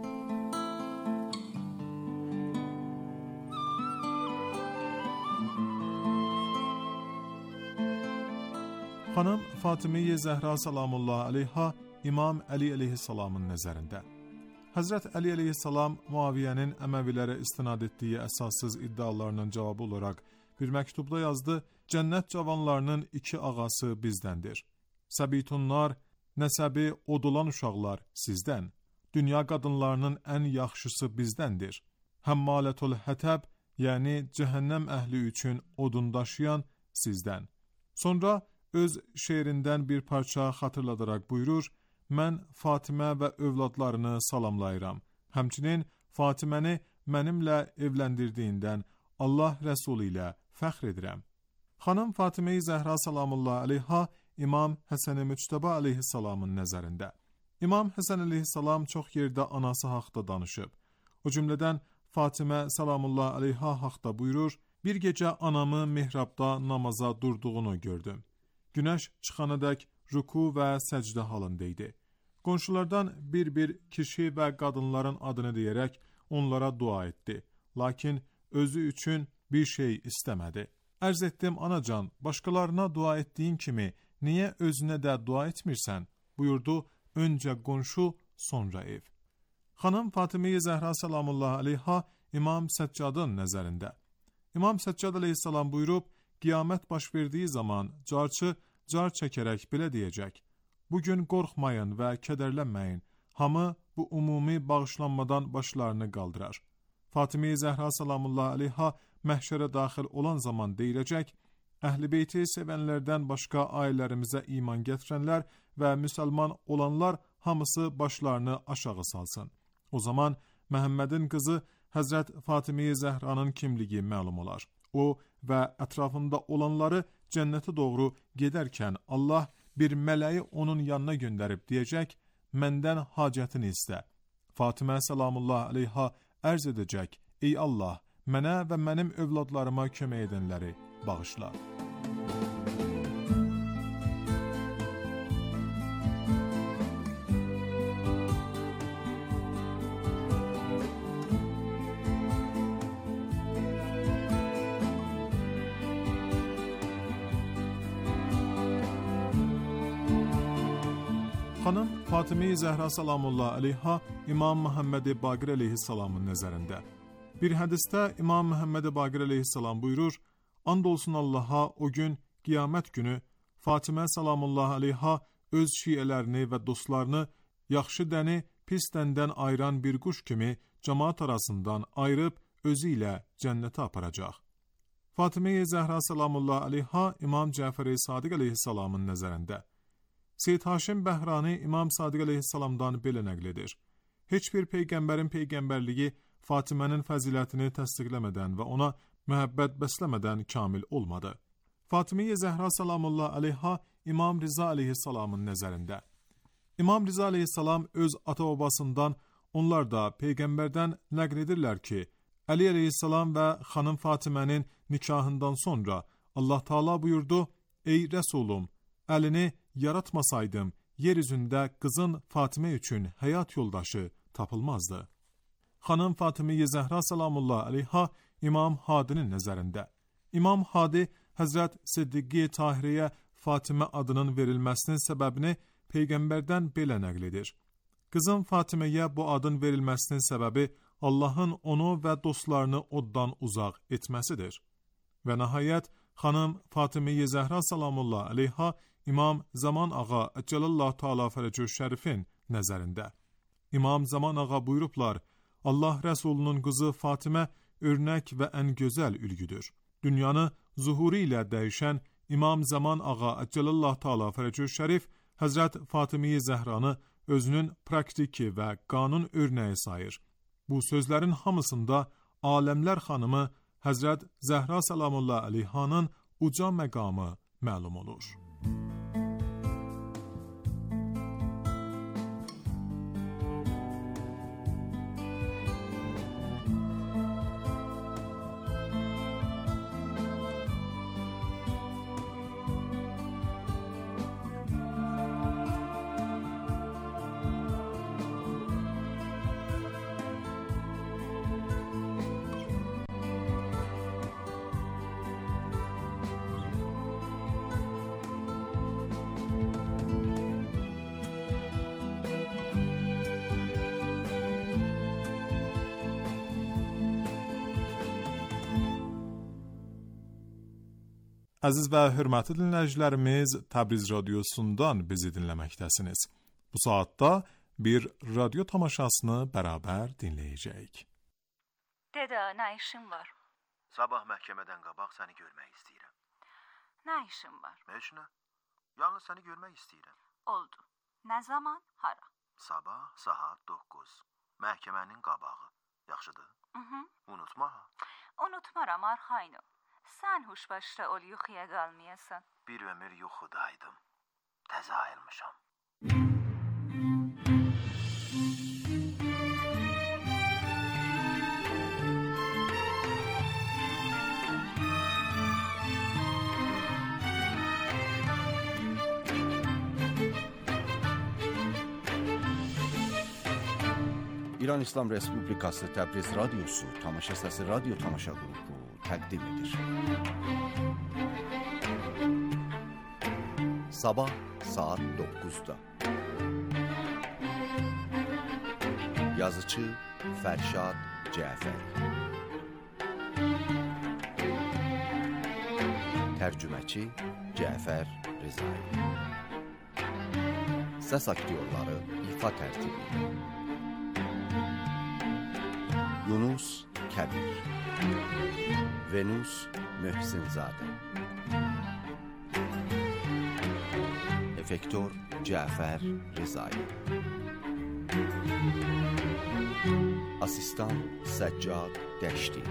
Xanım Fatimə-i Zəhra salamullah əleyha İmam Əli əleyhissalamın nəzərində. Həzrət Əli əleyhissalam Muaviyyənin Əməvilərə istinad etdiyi əsassız iddialarının cavabı olaraq bir məktubda yazdı: Cənnət cavanlarının 2 ağası bizdəndir. Səbitunlar, nəsəbi odulan uşaqlar sizdən. Dünya qadınlarının ən yaxşısı bizdəndir. Həmmalətul hətəb, yəni cəhənnəm əhli üçün odun daşıyan sizdən. Sonra öz şeirindən bir parça xatırladaraq buyurur: Mən Fatimə və övladlarını salamlayıram. Həmçinin Fatiməni mənimlə evləndirdiyindən Allah Rəsulu ilə fəxr edirəm. Xanım Fatimə-i Zəhra salamullah əleyha İmam Həsən-i Müctəba əleyhissalamın nəzərində. İmam Həsən əleyhissalam çox yerdə anası haqda danışıb. O cümlədən Fatimə salamullah əleyha haqda buyurur: Bir gecə anamı mihrabda namaza durduğunu gördüm. Günəş çıxanadək ruku və səcdə halındaydı. Qonşulardan bir kişi və qadınların adını deyərək onlara dua etdi. Lakin özü üçün bir şey istəmədi. Ərz etdim, anacan, başqalarına dua etdiyin kimi niyə özünə də dua etmirsən? Buyurdu, öncə qonşu, sonra ev. Xanım Fatimə-i Zəhra salamullah əleyha İmam Səccadın nəzərində. İmam Səccad əleyhissalam buyurub, qiyamət baş verdiyi zaman carçı car çəkərək belə deyəcək: Bugün qorxmayın və kədərlənməyin, hamı bu ümumi bağışlanmadan başlarını qaldırar. Fatimə-i Zəhra salamullah əleyha məhşərə daxil olan zaman deyiləcək: Əhl-i Beyti sevənlərdən başqa ailərimizə iman gətirənlər və müsəlman olanlar hamısı başlarını aşağı salsın. O zaman Məhəmmədin qızı Həzrət Fatimə-i Zəhranın kimliyi məlum olar. O və ətrafında olanları cənnətə doğru gedərkən Allah bir mələyi onun yanına göndərib deyəcək: Məndən hacətini istə. Fatimə salamullah əleyha ərz edəcək: Ey Allah, mənə və mənim övladlarıma kömək edənləri bağışla. Xanım Fatimə-i Zəhra salamullah əleyha İmam Məhəmməd-i Baqir əleyhissalamın nəzərində. Bir hədisdə İmam Məhəmməd-i Baqir əleyhissalam buyurur: And olsun Allaha, o gün, qiyamət günü, Fatimə salamullah əleyha öz şiələrini və dostlarını yaxşı dəni pis dəndən ayıran bir quş kimi cəmaat arasından ayırıb özü ilə cənnətə aparacaq. Fatimə-i Zəhra salamullah əleyha İmam Cəfər-i Sadiq əleyhissalamın nəzərində. Seyyid Haşim Bəhrani İmam Sadiq əleyhissalamdan belə nəql edir: Heç bir peyğəmbərin peyğəmbərliyi Fatimənin fəzilətini təsdiqləmədən və ona məhəbbət bəsləmədən kamil olmadı. Fatimə-i Zəhra salamullah əleyha İmam Riza əleyhissalamın nəzərində. İmam Riza əleyhissalam öz ata-babasından, onlar da peyğəmbərdən nəql edirlər ki, Əli əleyhissalam və xanım Fatimənin nikahından sonra Allah Taala buyurdu: Ey Rəsulum, Əlini yaratmasaydım, yer üzündə qızın Fatimə üçün həyat yoldaşı tapılmazdı. Xanım Fatimə Zəhra salamullah əleyha İmam Hadinin nəzərində. İmam Hadi Həzrət Siddiqi Tahirəyə Fatimə adının verilməsinin səbəbini Peyğəmbərdən belə nəql edir. Qızım Fatiməyə bu adın verilməsinin səbəbi Allahın onu və dostlarını oddan uzaq etməsidir. Və nəhayət, xanım Fatimə Zəhra salamullah əleyha İmam Zaman Ağa Əcəlallah Teala Fərəcü Şərifin nəzərində. İmam Zaman Ağa buyurublar, Allah Rəsulunun qızı Fatimə örnək və ən gözəl ülgüdür. Dünyanı zuhuru ilə dəyişən İmam Zaman Ağa Əcəlallah Teala Fərəcü Şərif Həzrət Fatimə Zəhranı özünün praktiki və qanun örnəyi sayır. Bu sözlərin hamısında aləmlər xanımı Həzrət Zəhra salamullah əleyhanın uca məqamı məlum olur. Əziz və hörmətli dinləyicilərimiz, Təbriz radiosundan bizi dinləməkdəsiniz. Bu saatda bir radyo tamaşasını bərabər dinləyəcəyik. Dede, nə işin var? Sabah məhkəmədən qabaq səni görmək istəyirəm. Nə işin var? Heç nə. Yalnız səni görmək istəyirəm. Oldu. Nə zaman, hara? Sabah saat 9. Məhkəmənin qabağı. Yaxşıdır? Unutma ha. Unutmaram arxayını. Sən huşbaşda ol, yuxuya qalmayasan. Bir ömür yuxudaydım. Təzə ayılmışam. İran İslam Respublikası Təbriz Radyosu Tamaşa Səsi Radyo Tamaşa Qrupu təqdim edir. Sabah saat 9'da. Yazıcı Fərşad Cəfəri, tərcüməçi Cəfər Rizai, səs aktyorları ifa tərtibi Yunus Kəbir, Venus Möhsinzadə, efektör Cəfər Rizai, asistan Səccad Dəşti,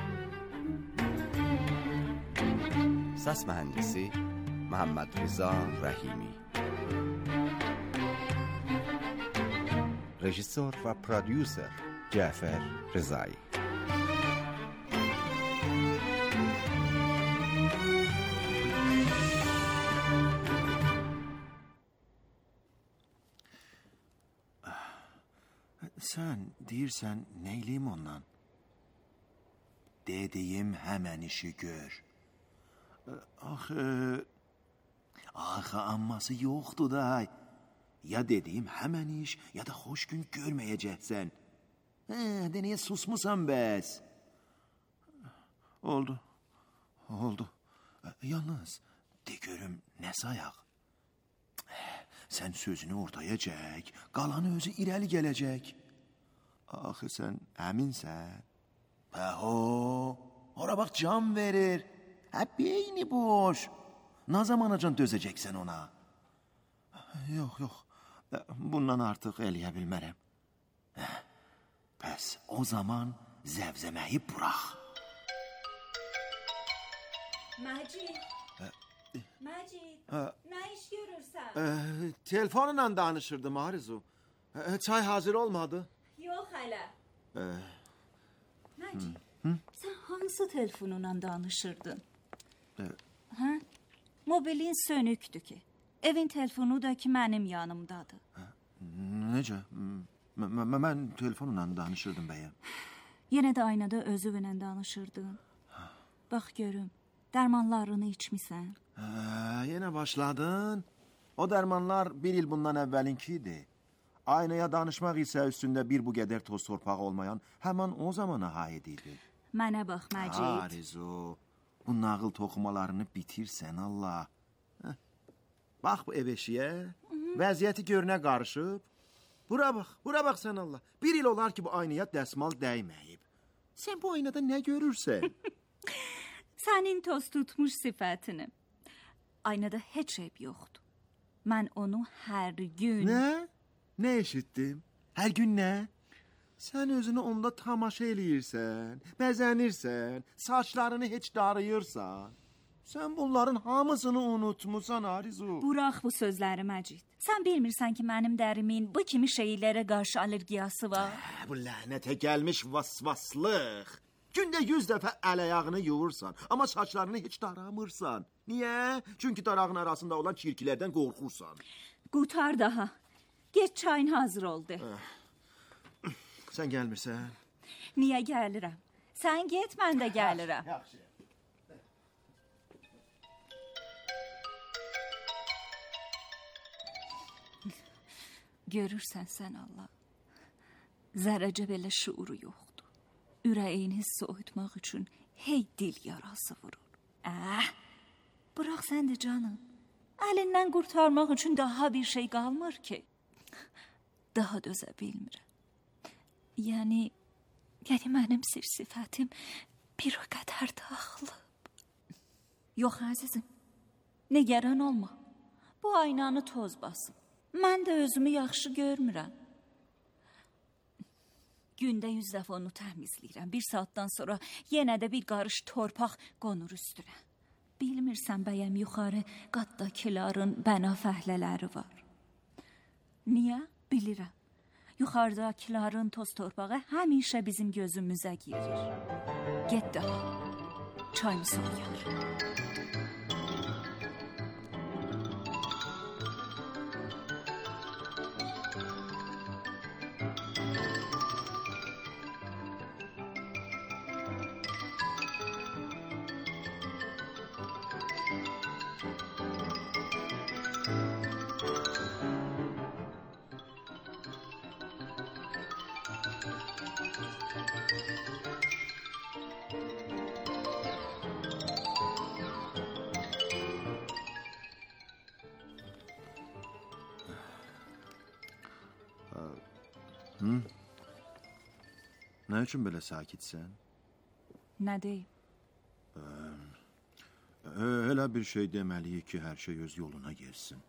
səs mühəndisi Məhəmməd Rıza Rəhimi, rejissor və prodüser Cəfər Rizai. Sən deyirsən, neyliyim ondan? Dediyim həmən işi gör. Axı, amması yoxdur da. Ya dediyim həmən iş, ya da xoş gün görməyəcəksən. De niyə susmusan bəs? Oldu. Yalnız, de görüm, nə sayaq? Sən sözünü ortaya çək, qalanı özü irəli gələcək. Axı, sən əminsən? Ora bax, can verir. Beyni boş. Nə zamanacan dözəcəksən ona? Yox. Bundan artıq eləyə bilmərəm. Bəs o zaman zəvzəməyi burax. Macid, nə iş görürsən? Telefonla danışırdım Arzu. Çay hazır olmadı. Yox hələ. Macid, sən hansı telefonunla danışırdın? Mobilin sönükdür ki. Evin telefonu da ki mənim yanımdadır. Necə? Mən telefonla danışırdım bəyəm. Yenə də aynada özünlə danışırdın. Bax görüm, dərmanlarını içmisən. Yenə başladın. O dərmanlar bir il bundan əvvəlinki idi. Aynaya danışmaq isə üstündə bir bu qədər toz torpağı olmayan həman o zamana aid idi. Mənə bax Məcid. Arizo, bu nağıl toxumalarını bitirsən Allah. Bax bu ev eşiyə, vəziyyəti görünə qarışıb. Bura bax sən Allah. Bir il olar ki bu aynaya dəsmal dəyməyib. Sən bu aynada nə görürsən? Sənin toz tutmuş sifətini. Aynada heç eyb yoxdur. Mən onu hər gün... Nə? Nə eşitdim? Hər gün nə? Sən özünü onda tamaşa eləyirsən, bəzənirsən, saçlarını heç darıyırsan. Sən bunların hamısını unutmusan Arizu. Burax bu sözləri Məcid. Sən bilmirsən ki mənim dərimin bu kimi şeylərə qarşı allergiyası var. Bu lənətə gəlmiş vasvaslıq. Gündə 100 dəfə əl-ayağını yuvursan, amma saçlarını heç daramırsan. Niyə? Çünki darağın arasında olan çirkilərdən qorxursan. Qutar daha. Get çayın hazır oldu. Sən gəlmirsən? Niyə gəlirəm? Sən get, mən də gəlirəm. Yaxşı. Görürsən sən Allah. Zərrəcə belə şuuru yoxdur. Ürəyini soyutmaq üçün hey dil yarası vurur. Bırax sən də canım. Əlindən qurtarmaq üçün daha bir şey qalmır ki. Daha dözə bilmirəm. Yəni mənim sifətim bir o qədər dağılıb. Yox əzizim, nigaran olma. Bu aynanı toz basın. Mən də özümü yaxşı görmürəm. Gündə 100 dəfə onu təmizləyirəm. Bir saatdan sonra yenə də bir qarış torpaq qonur üstünə. Bilmirsən bəyəm yuxarı qatdakiların bəna fəhlələri var. Niyə? Bilirəm. Yuxarıdakiların toz torpağı həmişə bizim gözümüzə girir. Get daha. Çayını soğuyar. Nə üçün belə sakitsən? Nə deyim? Elə bir şey deməliyik ki, hər şey öz yoluna gelsin.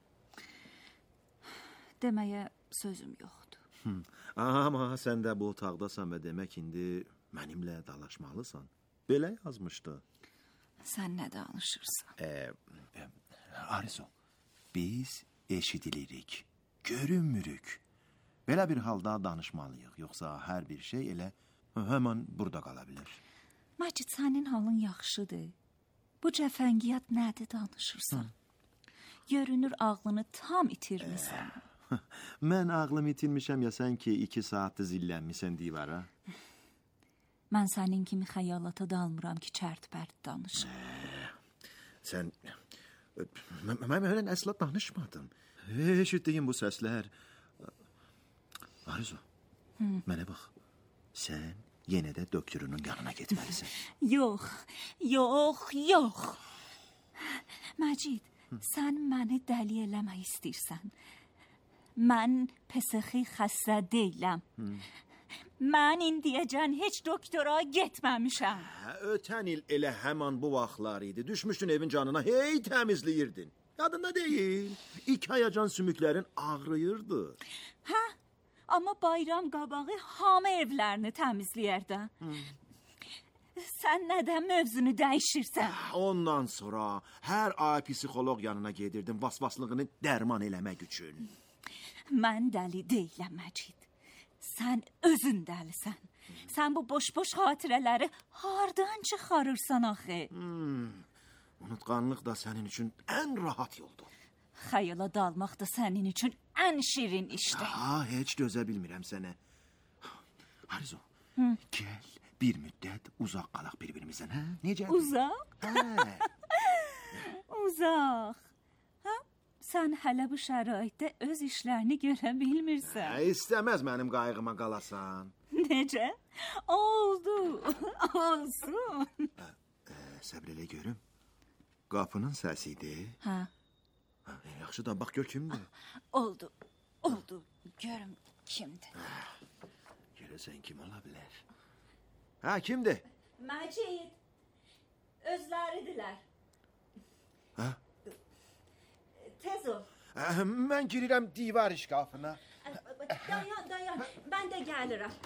Deməyə sözüm yoxdur. Amma sən də bu otaqdasan və demək indi mənimlə dalaşmalısan. Belə yazmışdı. Sən nə danışırsan? Arizo, biz eşidilirik, görünmürük. Belə bir halda danışmalıyıq, yoxsa hər bir şey elə həman burada qala bilər. Macid, sənin halın yaxşıdır. Bu cəfəngiyyat nədir danışırsan? Görünür ağlını tam itirmişsən. Mən ağlımı itirmişəm ya sən ki 2 saatdır zillənmişsən divara? Mən sənin kimi xəyalata dalmıram ki çərt-bərt danışım. Sən... Mən elə əsla danışmadım. Eşitdiyim bu səslər... Arizo, mənə bax. Sən yenə də doktorunun yanına getməlisən. Yox. Macid, sən məni dəli eləmək istəyirsən. Mən psixi xəstə deyiləm. Mən indiyəcən heç doktora getməmişəm. Ötən il elə həman bu vaxtlar idi. Düşmüşdün evin canına, hey təmizləyirdin. Yadında deyil. 2 ayacan sümüklərin ağrıyırdı. Amma bayram qabağı hamı evlərini təmizləyərdə. Sən nədən mövzunu dəyişirsən? Ondan sonra hər ay psixoloq yanına gedirdim vasvaslığını dərman eləmək üçün. Mən dəli deyiləm Məcid. Sən özün dəlisən. Sən bu boş-boş xatirələri hardan çıxarırsan axı? Unutqanlıq da sənin üçün ən rahat yoldur. Xəyala dalmaq da sənin üçün ən şirin işdir. Heç dözə bilmirəm sənə. Arzu, gəl bir müddət uzaq qalaq bir-birimizdən, hə? Necə? Uzaq? Uzaq. Sən hələ bu şəraitdə öz işlərini görə bilmirsən. İstəməz mənim qayğıma qalasan. Necə? Oldu. Olsun. Səbr elə görüm. Qapının səsidir. Yaxşı da, bax gör kimdir. Oldu. Görüm kimdir. Görəsən kim ola bilər? Kimdir? Macid. Özləridirlər. Tez ol. Mən girirəm divar işqafına. Dayan. Mən də gəlirəm.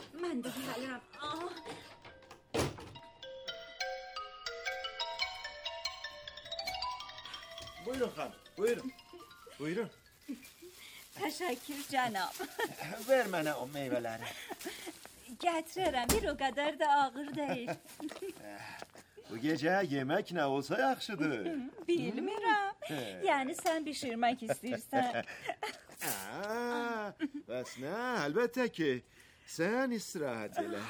Buyurun xanım, buyurun. Təşəkkür cənab. Ver mənə o meyvələri. Gətirərəm, bir o qədər də ağır deyil. Bu gecə yemək nə olsa yaxşıdır. Bilmirəm. Yəni sən bişirmək istəyirsən. Bəs nə, əlbəttə ki, sən istirahət elə.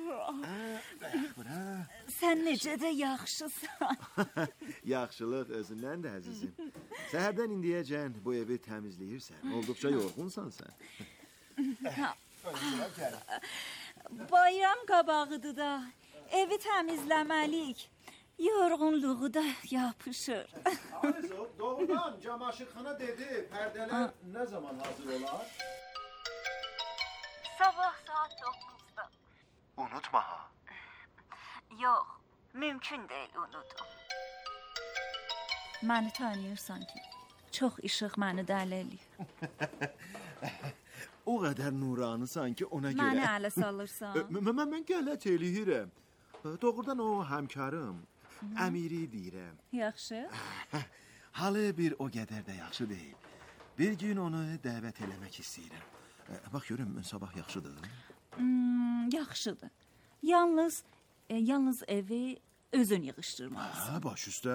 Sən necə də yaxşısan. Yaxşılıq özündən də əzizim. Səhərdən indiyəcən bu evi təmizləyirsən. Olduqca yorğunsan sən. Bayram qabağıdır da. Evi təmizləməliyik. Yorğunluğu da yapışır. Arzu, doğrudan camaşırxana dedi. Pərdələr nə zaman hazır olar? Sabah saat 9'da. Unutma ha. Yox, mümkün deyil unutum. Məni tanıyırsan ki, çox işıq məni dəli eləyir. O qədər nuranısan ki, ona görə... Məni ələ salırsan. Mən qələt eləyirəm. Doğrudan o həmkarım, əmiri deyirəm. Yaxşı. Halı bir o qədər də yaxşı deyil. Bir gün onu dəvət eləmək istəyirəm. Bax görüm, sabah yaxşıdır. Yaxşıdır. Yalnız evi özün yığışdırmalısın. Baş üstə.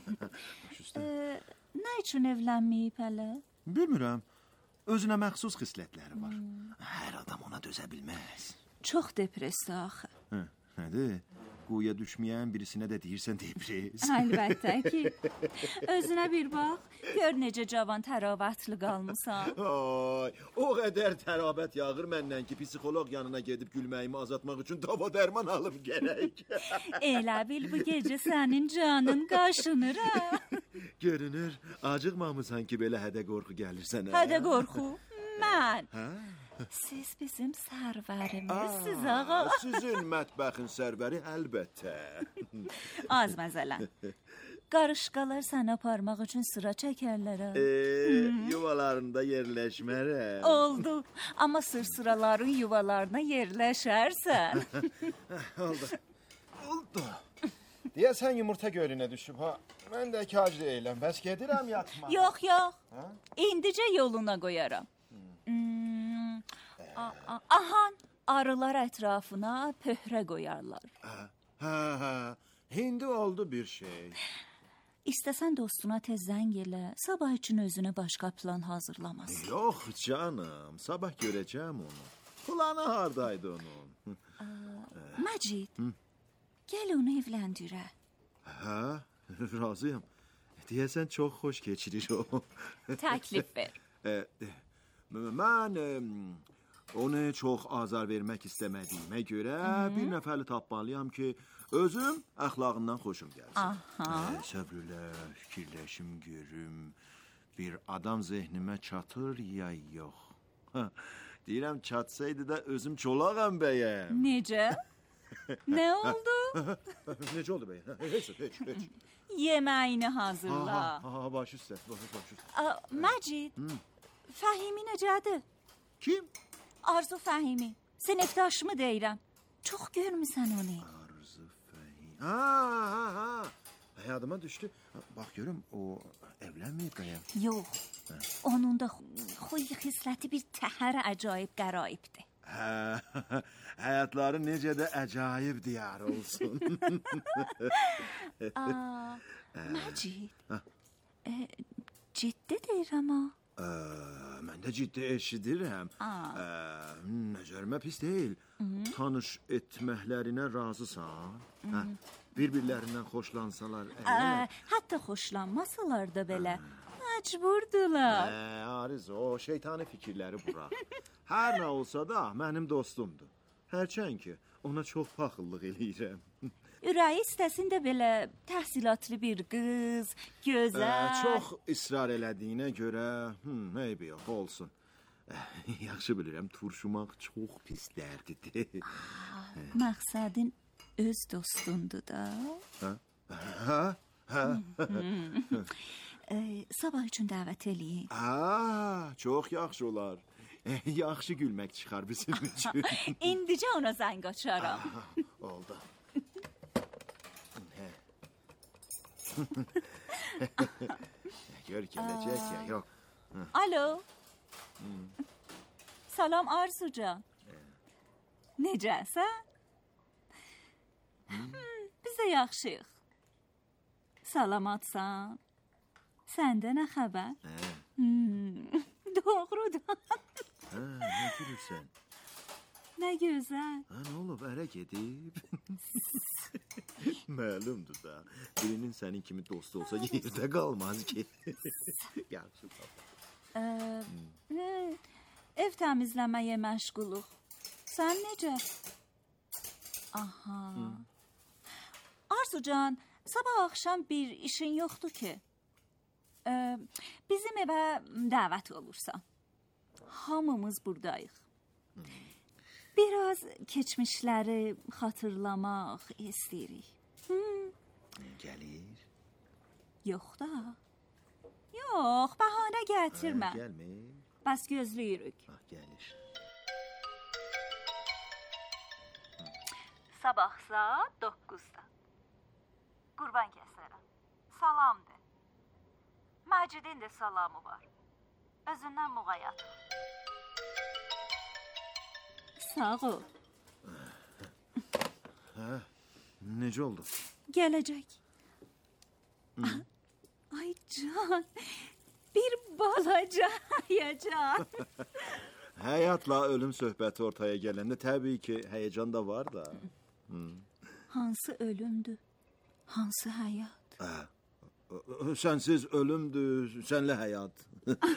Nə üçün evlənməyib hələ? Bilmirəm. Özünə məxsus xislətləri var. Hər adam ona dözə bilməz. Çox depressdir axı. Nədir? Quyuya düşməyən birisinə də deyirsən depres. Əlbəttə ki. Özünə bir bax, gör necə cavan təravətli qalmısan. O qədər tərabət yağır məndən ki, psixoloq yanına gedib gülməyimi azaltmaq üçün dava dərman alım gərək. Elə bil bu gecə sənin canın qaşınır, ha? Görünür, acıqmamısan ki, belə hədə qorxu gəlir sənə. Hədə qorxu? Mən? Siz bizim sərvərimizsiz, ağa. Sizin mətbəxin sərvəri əlbəttə. Az məzələn. Qarışqalar sənə aparmaq üçün sıra çəkərlər. Yuvalarında yerləşmərəm. Oldu, amma sıraların yuvalarına yerləşərsən. Oldu. Deyəsən yumurta gölünə düşüb, ha. Mən də kac deyiləm, bəs gedirəm yatmağa. Yox. İndicə yoluna qoyaram. Ahan, arılar ətrafına pöhrə qoyarlar. İndi oldu bir şey. İstəsən dostuna tez zəng elə, sabah üçün özünə başqa plan hazırlamasın. Yox canım, sabah görəcəm onu. Planı hardaydı onun? Macid, gəl onu evləndirə. Razıyam. Deyəsən çox xoş keçirir o. Təklif ver. Mən onu çox azar vermək istəmədiyimə görə bir nəfəli tapmalıyam ki, özüm əxlaqından xoşum gəlsin. Səbrlə fikirləşim görüm, bir adam zehnimə çatır ya yox. Deyirəm, çatsaydı da özüm çolağam bəyəm. Necə? Nə oldu? Necə oldu bəyəm? Heç. Yeməyini hazırla. Baş üstə. Macid, Fəhimi necədir? Kim? Arzu Fəhimi. Sinifdaşımı deyirəm. Çox görmüsən onu. Arzu Fəhimi. Yadıma düşdü. Bax görüm, o evlənməyib bəyəm? Yox. Onun da xuy xisləti bir təhər əcaib qəraibdir. Həyatları necə də əcaib diyar olsun. Macid, ciddi deyirəm ha. Mən də ciddi eşidirəm. Nəzərimə pis deyil. Tanış etməklərinə razısan? Bir-birlərindən xoşlansalar əgər. Hətta xoşlanmasalar da belə məcburdular. Arzu, o şeytani fikirləri burax. Hər nə olsa da mənim dostumdur. Hərçənd ki, ona çox paxıllıq eləyirəm. Ürəyi istəsin də belə təhsilatlı bir qız, gözəl. Çox israr elədiyinə görə, eybi yox, olsun. Yaxşı bilirəm, turşumaq çox pis dərdidir. Məqsədin öz dostundur da. Sabah üçün dəvət eləyin. Çox yaxşı olar. Yaxşı gülmək çıxar bizim üçün. İndicə ona zəng açaram. Oldu. Gör gələcək ya, yox. Alo. Salam Arzucan. Necəsən? Biz də yaxşıyıq. Salamatsan? Səndə nə xəbər? Doğrudan. Nə gülürsən? Nə gözəl. Nə olub, ərə gedib? Məlumdur da. Birinin sənin kimi dostu olsa yerdə qalmaz ki. Yaxşı baba. Ev təmizləməyə məşğuluq. Sən necə? Aha. Arzucan, sabah axşam bir işin yoxdur ki. Bizim evə dəvət olursan. Hamımız buradayıq. Biraz keçmişləri xatırlamaq istəyirik. Gəlir? Yox da. Yox, bəhanə gətirmə. Gəlmir? Bəs gözləyirik. Gəlir. Sabah saat 9-da. Qurban kəsərəm. Salam de. Məcidin də salamı var. Özündən muğayat. Sağ ol. Necə oldu? Gələcək. Ay can, bir balaca həyəcan. Həyatla ölüm söhbəti ortaya gələndə təbii ki, həyəcan da var da. Hansı ölümdür, hansı həyat? Sənsiz ölümdür, sənlə həyat.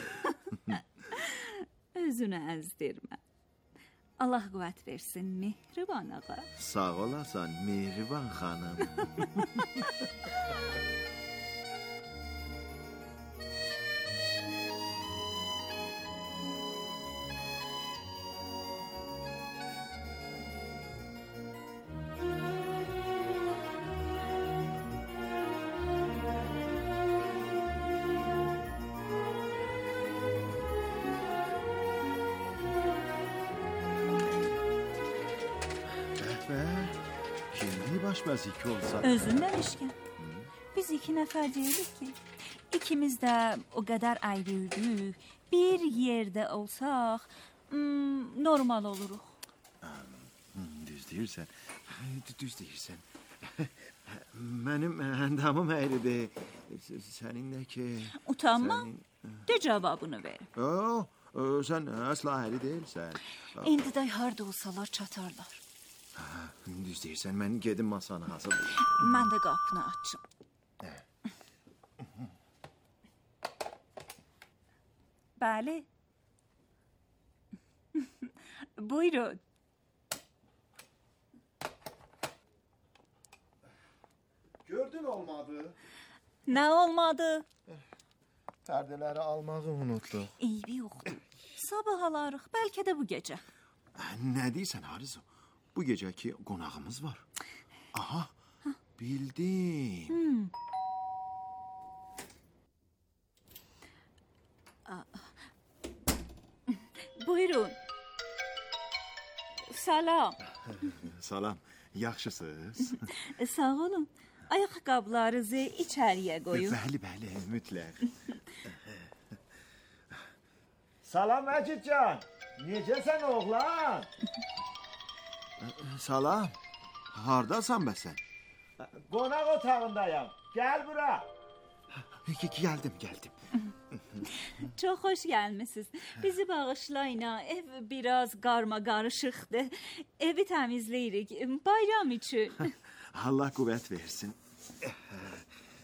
Özünü əzdirmə. Allah qüvvət versin, Mehriban ağa. Sağ olasan, Mehriban xanım. Başbəziki olsa. Özün demişkən. Biz 2 nəfər deyilik ki. İkimiz də o qədər ayrıyıq. Bir yerdə olsaq, normal oluruq. Düz deyirsən. Düz deyirsən. Mənim əndamım əyridir. Sənin də ki... Utanma. De cavabını ver. Sən əsla əyri deyilsən. İndi də harda olsalar çatarlar. Düz deyirsən, mən gedim masanı hazırlayım. Mən də qapını açım. Bəli. Buyurun. Gördün olmadı. Nə olmadı? Pərdələri almağı unutduq. Eybi yoxdur. Sabah alarıq, bəlkə də bu gecə. Nə deyirsən Arzu? Bu gecəki qonağımız var. Aha, bildim. Buyurun. Salam. Salam, yaxşısınız? Sağ olun. Ayaqqabılarınızı içəriyə qoyun. Bəli, mütləq. Salam Məcidcan. Necəsən oğlan? Salam. Hardasan bə sən? Qonaq otağındayam. Gəl bura. Geldim. Çok hoş gelmişsiniz. Bizi bağışlayın ha. Ev biraz karma karışıktı. Evi temizleyirik. Bayram için. Allah kuvvet versin.